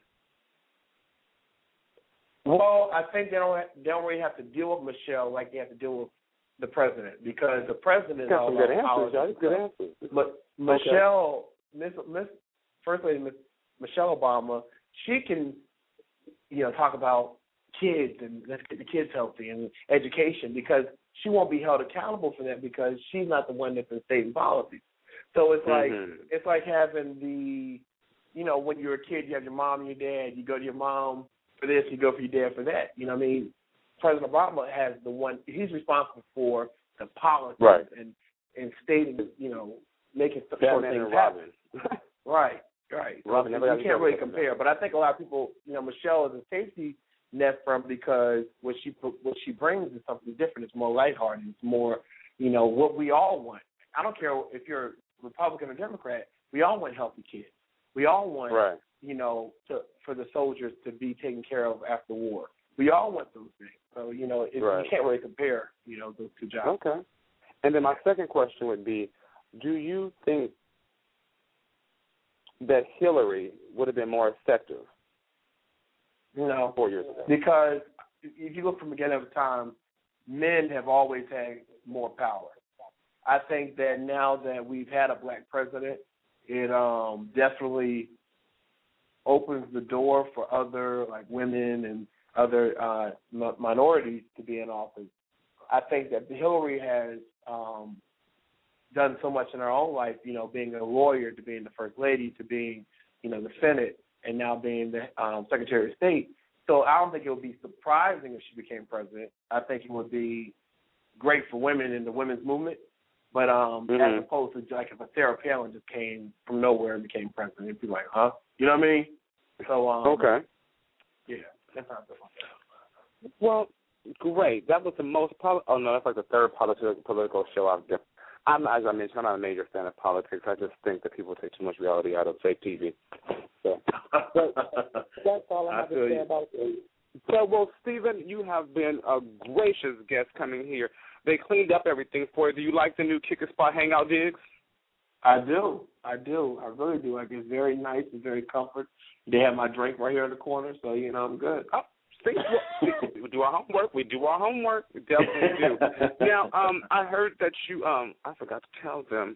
Well, I think they don't really have to deal with Michelle like they have to deal with the president, because the president is all about politics. Good answers. But Michelle, First Lady Michelle Obama, she can, talk about kids and let's get the kids healthy and education, because she won't be held accountable for that because she's not the one that's instating policies. So it's like having the, when you're a kid, you have your mom and your dad. You go to your mom for this, you go for your dad for that. You know what I mean? President Obama has he's responsible for the politics and stating, making sure things happen. Right. Robin, you can't really compare. But I think a lot of people, Michelle is a safety net from, because what she brings is something different. It's more lighthearted. It's more, what we all want. I don't care if you're Republican or Democrat. We all want healthy kids. We all want, for the soldiers to be taken care of after war. We all want those things. So, you can't really compare, those two jobs. Okay. And then my second question would be, do you think that Hillary would have been more effective 4 years ago? Because if you look from the beginning of time, men have always had more power. I think that now that we've had a black president, it definitely opens the door for other, like, women and other minorities to be in office. I think that Hillary has done so much in her own life, being a lawyer, to being the first lady, to being, the Senate, and now being the Secretary of State. So I don't think it would be surprising if she became president. I think it would be great for women in the women's movement. But as opposed to, like, if a Sarah Palin just came from nowhere and became president, it'd be like, huh? You know what I mean? So, okay. Yeah, that's how I feel about that. Well, great. That was the most that's like the third political show I've done. As I mentioned, I'm not a major fan of politics. I just think that people take too much reality out of fake TV. So that's all I have to say about it. So, well, Stephen, you have been a gracious guest coming here. They cleaned up everything for you. Do you like the new Kick It Spot hangout digs? I do. I really do. Like, it's very nice. It's very comfort. They have my drink right here in the corner, so, I'm good. Oh, see, we do our homework. We definitely do. Now, I heard that you, I forgot to tell them.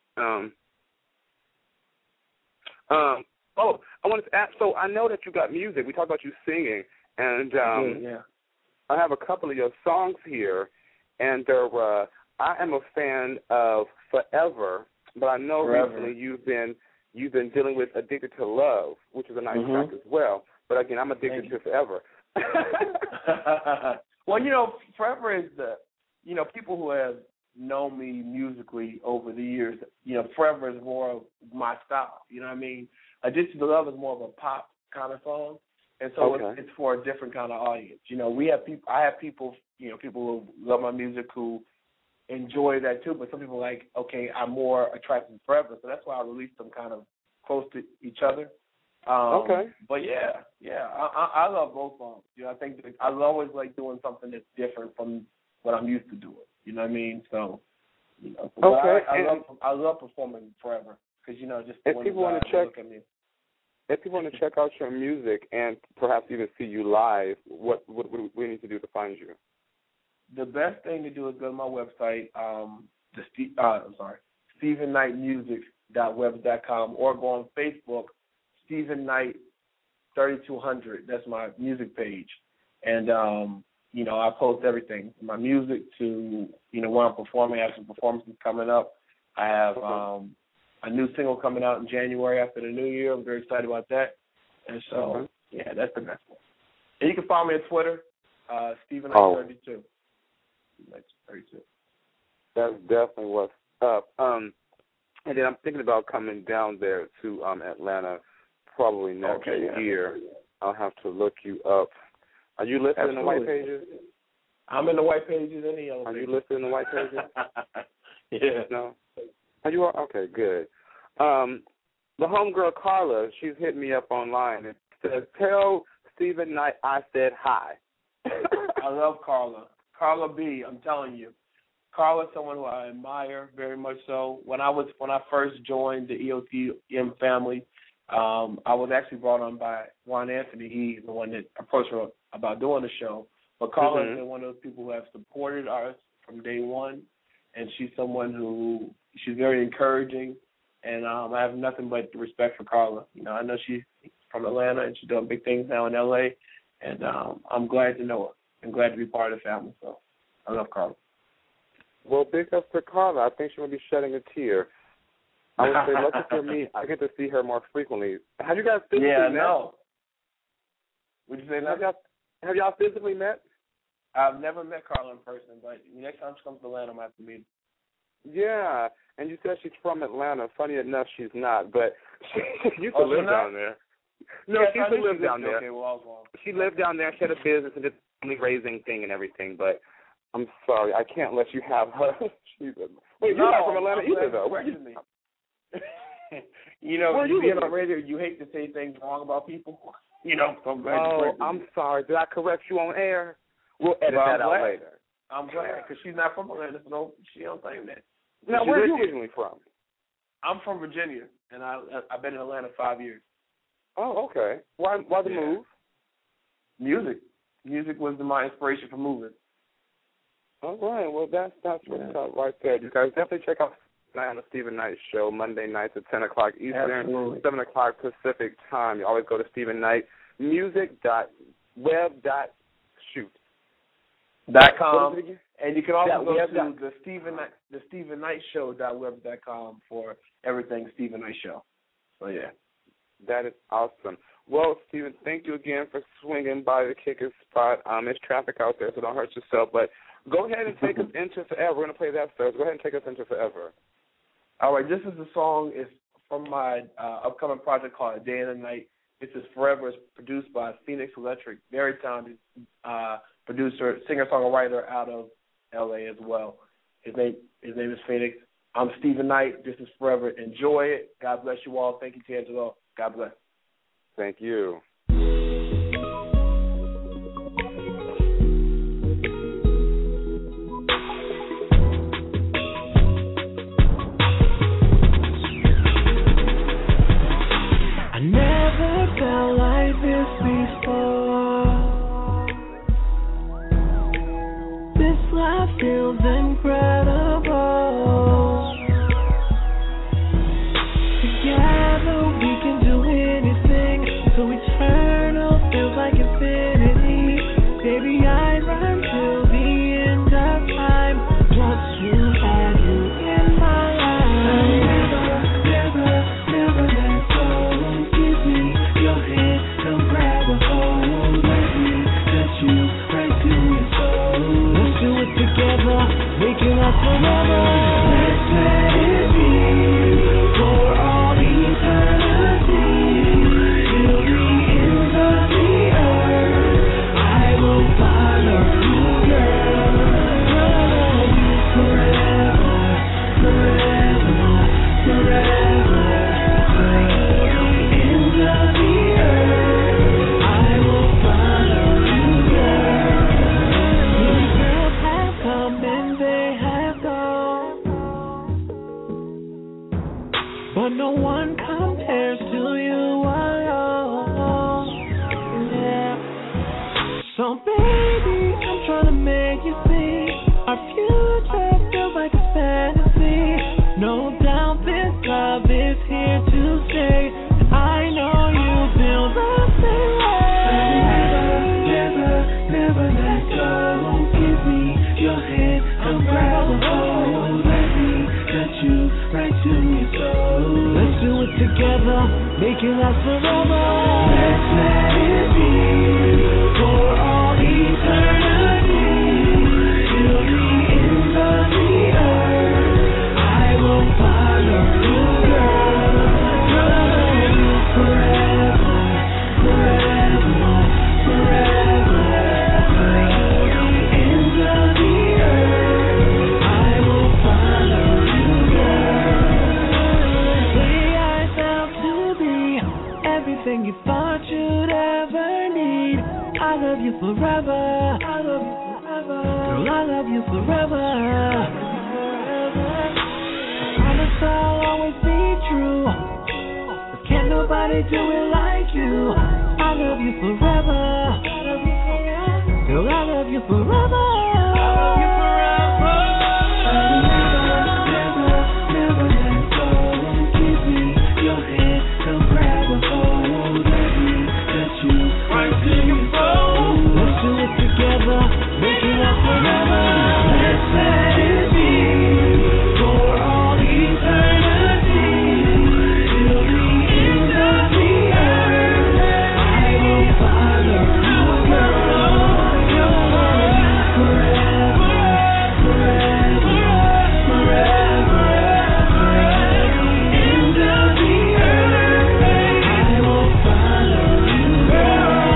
I wanted to ask, so I know that you got music. We talked about you singing, and I have a couple of your songs here, and they're, I am a fan of Forever, but I know recently you've been dealing with Addicted to Love, which is a nice track as well. But again, I'm addicted to Forever. Well, Forever is people who have known me musically over the years, Forever is more of my style. You know what I mean? Addicted to Love is more of a pop kind of song, and so it's for a different kind of audience. I have people, people who love my music who enjoy that too, but some people are like, okay, I'm more attracted to Forever, so that's why I released them kind of close to each other. But I love both songs. I think that I always like doing something that's different from what I'm used to doing. You know what I mean? So, I love performing Forever because just if people want to check, if people want to check out your music and perhaps even see you live, what we need to do to find you? The best thing to do is go to my website, StephenKnightMusic.webs.com, or go on Facebook, Stephen Knight 3200. That's my music page, and I post everything from my music to when I'm performing. I have some performances coming up. I have a new single coming out in January after the New Year. I'm very excited about that, and so that's the best one. And you can follow me on Twitter, Stephen Knight 32. That's definitely what's up. And then I'm thinking about coming down there to Atlanta probably next year. I'll have to look you up. Are you listed in the white pages? I'm in the white pages and the yellow pages. Are you listed in the white pages? Yeah. No? Are you all? Okay, good. The homegirl Carla, she's hit me up online and says, tell Stephen Knight I said hi. I love Carla. Carla B, I'm telling you. Carla's someone who I admire very much so. When I first joined the EOTM family, I was actually brought on by Juan Anthony. He's the one that approached her about doing the show. But Carla has been one of those people who have supported us from day one, and she's someone she's very encouraging, and I have nothing but respect for Carla. I know she's from Atlanta, and she's doing big things now in L.A., and I'm glad to know her. I'm glad to be part of the family, so I love Carla. Well, big ups to Carla. I think she's going to be shedding a tear. I would say, lucky for me, I get to see her more frequently. Have you guys physically met? No. Would you say that? Have y'all physically met? I've never met Carla in person, but next time she comes to Atlanta, I'm going to have to meet her. Yeah, and you said she's from Atlanta. Funny enough, she's not, but she used to live down there. No, she used to live down there. Okay, well, I was wrong. She lived down there. She had a business and did family raising thing and everything, but I'm sorry, I can't let you have her. You're not from Atlanta either, though. Where you? Being on radio, you hate to say things wrong about people. I'm sorry. Did I correct you on air? We'll edit that out later. I'm glad, because she's not from Atlanta, so she don't claim that. Now, where are you originally from? I'm from Virginia, and I've been in Atlanta 5 years. Oh, okay. Why the move? Music. Music was my inspiration for moving. All right. Well, that's what's up right there. You guys definitely check out on the Stephen Knight Show, Monday nights at 10 o'clock Eastern, 7 o'clock Pacific time. You always go to StephenKnightMusic.web.shoot.com. And you can also go to the Stephen Knight Show.web.com for everything Stephen Knight Show. So, yeah. That is awesome. Well, Stephen, thank you again for swinging by the Kicker spot. There's traffic out there, so don't hurt yourself. But go ahead and take us into Forever. We're going to play that first. Go ahead and take us into Forever. All right, this is the song. It's from my upcoming project called A Day and a Night. This is Forever. It's produced by Phoenix Electric, very talented producer, singer-songwriter out of L.A. as well. His name is Phoenix. I'm Stephen Knight. This is Forever. Enjoy it. God bless you all. Thank you, D'Angelo. God bless. Thank you. make it last forever. Let's let it be for all eternity. Till the ends of the earth, I will follow you, girl. Love you forever, forever, forever. Till the ends of the earth, I will follow you, girl. Many girls have come and they have gone, but no one compares to you alone. Yeah. So baby, I'm trying to make you see our future feels like a fantasy. No doubt this love is here to stay, and I know you feel the same way. Never, never let go. Give me your hand and grab a hold. Let me touch you right to your soul. Let's do it together, make it last forever. Let's let it be for all eternity. Till the ends of the earth, I will follow you, girl. Love you forever, forever, forever. Till the ends of the earth, I will follow you, girl. Say I found to be everything you thought you'd ever need. I love you forever. I love you forever. Girl, I love you forever. I promise I'll always be true. But can't nobody do it like you. I love you forever. Girl, I love you forever. I love you forever. Never, never let go. Give me your hand, come grab a hold. Let me touch you right to your soul. Let's do it together, make it last forever. Let's let it be for all eternity. Till the end of the earth, I will follow you, girl. Forever, forever, forever. Till the end of the earth, I will follow you, girl.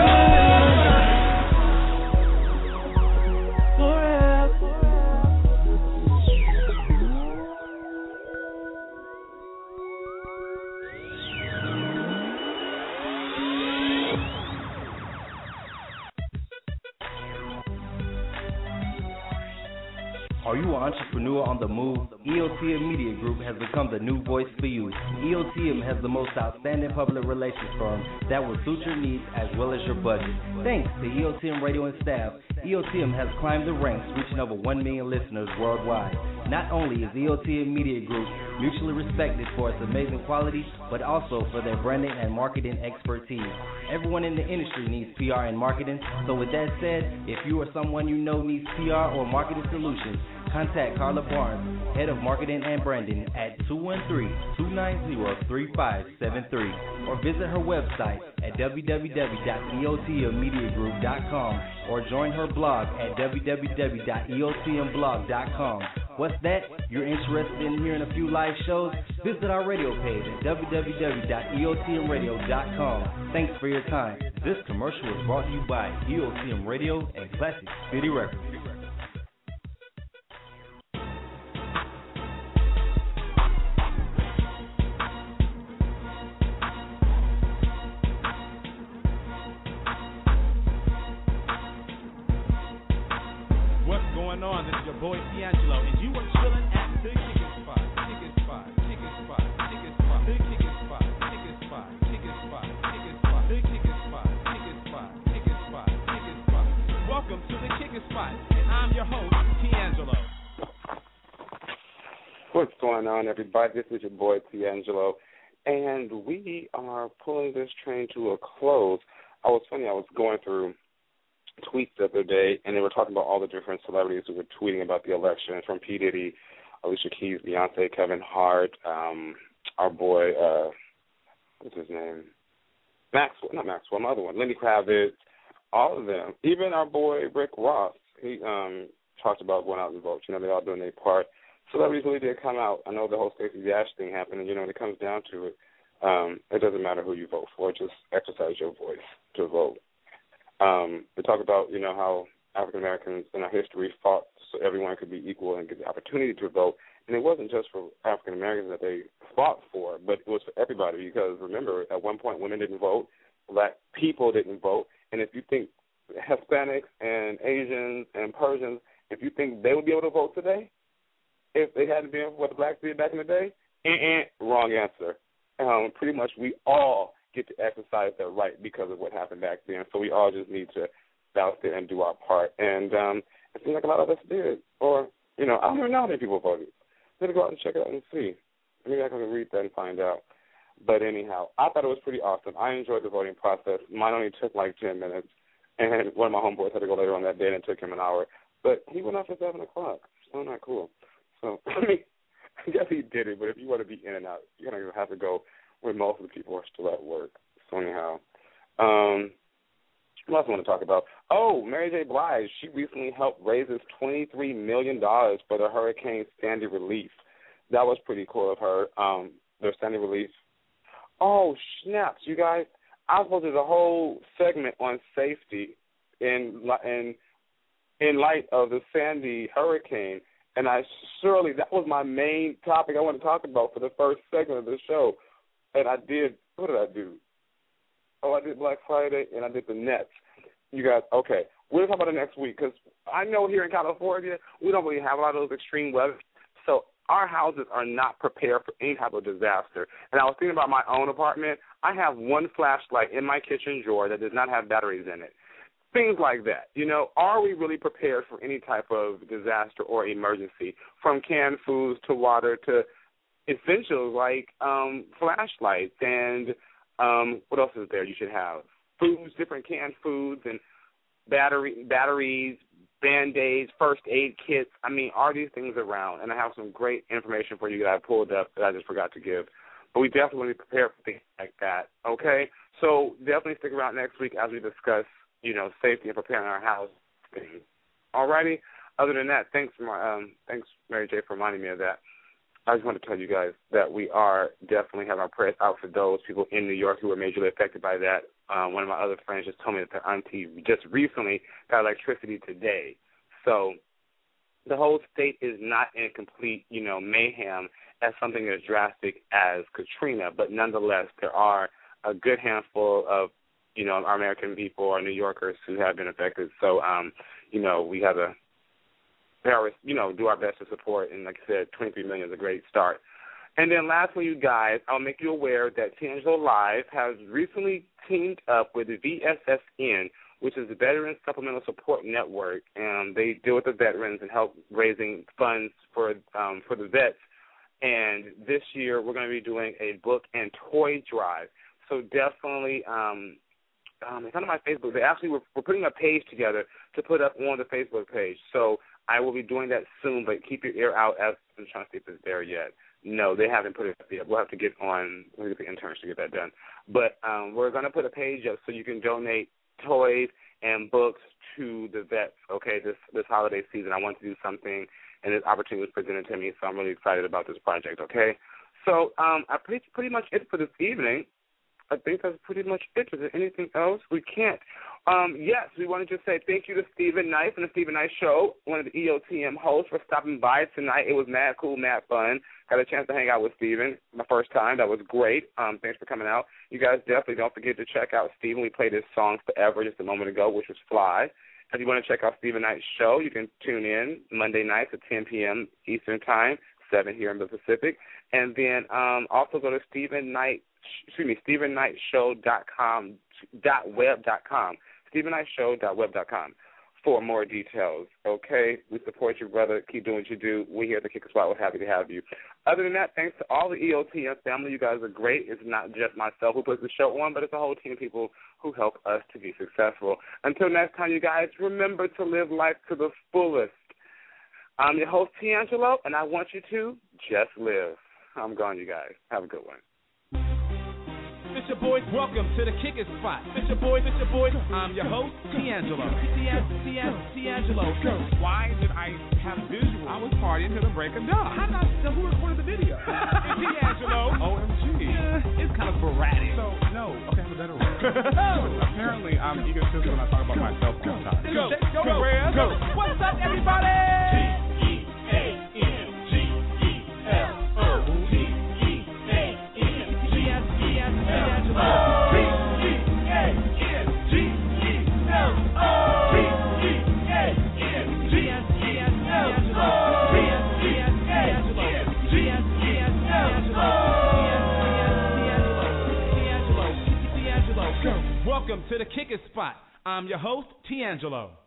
Forever. Are you an entrepreneur on the move? EOTM Media Group has become the new voice for you. EOTM has the most outstanding public relations firm that will suit your needs as well as your budget. Thanks to EOTM Radio and staff, EOTM has climbed the ranks, reaching over 1 million listeners worldwide. Not only is EOTM Media Group mutually respected for its amazing quality, but also for their branding and marketing expertise. Everyone in the industry needs PR and marketing, so with that said, if you or someone you know needs PR or marketing solutions, contact Carla Barnes, Head of Marketing and Branding at 213-290-3573 or visit her website at www.eotmmediagroup.com or join her blog at www.eotmblog.com. What's that? You're interested in hearing a few live shows? Visit our radio page at www.eotmradio.com. Thanks for your time. This commercial is brought to you by EOTM Radio and Classic City Records. What's going on? This is your boy D'Angelo, and you are chilling at the Kicking Spot. Kicking Spot. Kicking Spot. Kicking Spot. The Kicking Spot. Kicking Spot. Kicking Spot. Kicking Spot. The Kicking Spot. Kicking Spot. Kicking Spot. Kicking Spot. Welcome to the Kicking Spot, and I'm your host, D'Angelo. What's going on, everybody? This is your boy D'Angelo, and we are pulling this train to a close. I was going through tweets the other day, and they were talking about all the different celebrities who were tweeting about the election, from P. Diddy, Alicia Keys, Beyonce, Kevin Hart, our boy, what's his name? Not Maxwell, another one, Lenny Kravitz, all of them. Even our boy Rick Ross, he talked about going out and vote. You know, they're all doing their part. Celebrities really did come out. I know the whole Stacey Dash thing happened, and, you know, when it comes down to it, it doesn't matter who you vote for. Just exercise your voice to vote. They talk about, you know, how African Americans in our history fought so everyone could be equal and get the opportunity to vote. And it wasn't just for African Americans that they fought for, but it was for everybody. Because remember, at one point, women didn't vote, black people didn't vote, and if you think Hispanics and Asians and Persians, if you think they would be able to vote today, if they hadn't been what the blacks did back in the day, wrong answer. Pretty much we all get to exercise that right because of what happened back then. So we all just need to out there and do our part. And it seems like a lot of us did. Or, you know, I don't even know how many people voted. I'm going to go out and check it out and see. Maybe I can read that and find out. But anyhow, I thought it was pretty awesome. I enjoyed the voting process. Mine only took like 10 minutes. And one of my homeboys had to go later on that day, and it took him an hour. But he went off at 7 o'clock. So not cool. So, I mean, I guess he did it, but if you want to be in and out, you're going to have to go when most of the people are still at work. So anyhow, what else I want to talk about? Oh, Mary J. Blige, she recently helped raise $23 million for the Hurricane Sandy relief. That was pretty cool of her, their Sandy relief. Oh, snaps, you guys. I was supposed to do a whole segment on safety in light of the Sandy hurricane, and that was my main topic I wanted to talk about for the first segment of the show. And what did I do? Oh, I did Black Friday, and I did the Nets. You guys, okay, we'll talk about it next week, because I know here in California, we don't really have a lot of those extreme weather, so our houses are not prepared for any type of disaster. And I was thinking about my own apartment. I have one flashlight in my kitchen drawer that does not have batteries in it. Things like that. You know, are we really prepared for any type of disaster or emergency, from canned foods to water to essentials like flashlights and what else is there you should have? Foods, different canned foods and batteries, Band-Aids, first aid kits. I mean, are these things around? And I have some great information for you that I pulled up that I just forgot to give. But we definitely want to be prepared for things like that, okay? So definitely stick around next week as we discuss, you know, safety and preparing our house. All righty? Other than that, thanks, Mary J., for reminding me of that. I just want to tell you guys that we are definitely having our prayers out for those people in New York who were majorly affected by that. One of my other friends just told me that their auntie just recently got electricity today. So the whole state is not in complete, you know, mayhem as something as drastic as Katrina, but nonetheless there are a good handful of, you know, our American people or New Yorkers who have been affected. So, you know, we have to, you know, do our best to support. And like I said, $23 million is a great start. And then lastly, you guys, I'll make you aware that D'Angelo Live has recently teamed up with the VSSN, which is the Veterans Supplemental Support Network, and they deal with the veterans and help raising funds for the vets. And this year we're going to be doing a book and toy drive. So definitely, it's on my Facebook. We're putting a page together to put up on the Facebook page. So I will be doing that soon, but keep your ear out as I'm trying to see if it's there yet. No, they haven't put it up yet. We'll have to get the interns to get that done. But we're going to put a page up so you can donate toys and books to the vets, okay, this holiday season. I want to do something, and this opportunity was presented to me, so I'm really excited about this project, okay? So I pretty much it for this evening. I think that's pretty much it. Is there anything else? We can't. Yes, we want to just say thank you to Stephen Knight from the Stephen Knight Show, one of the EOTM hosts, for stopping by tonight. It was mad cool, mad fun. Got a chance to hang out with Stephen my first time. That was great. Thanks for coming out. You guys definitely don't forget to check out Stephen. We played his song Forever just a moment ago, which was Fly. If you want to check out Stephen Knight's show, you can tune in Monday nights at 10 p.m. Eastern Time, 7 here in the Pacific. And then also go to StephenKnightShow.com, StephenKnightShow.web.com for more details, okay? We support you, brother. Keep doing what you do. We here at the Kicker Spot. We're happy to have you. Other than that, thanks to all the EOTM family. You guys are great. It's not just myself who puts the show on, but it's a whole team of people who help us to be successful. Until next time, you guys, remember to live life to the fullest. I'm your host, D'Angelo, and I want you to just live. I'm gone, you guys. Have a good one. It's It's your boys, welcome to the kicking spot. It's your boys, I'm your host, D'Angelo. D'Angelo. Why did I have visuals? I was partying till the break of dawn. How not? Who recorded the video? D'Angelo. OMG. Yeah, it's kind of sporadic. So, no. Okay, I have a better one. Apparently, I'm egotistical when I talk about myself all the time. Go. What's up, everybody? Welcome to the kicking spot. I'm your host, D'Angelo.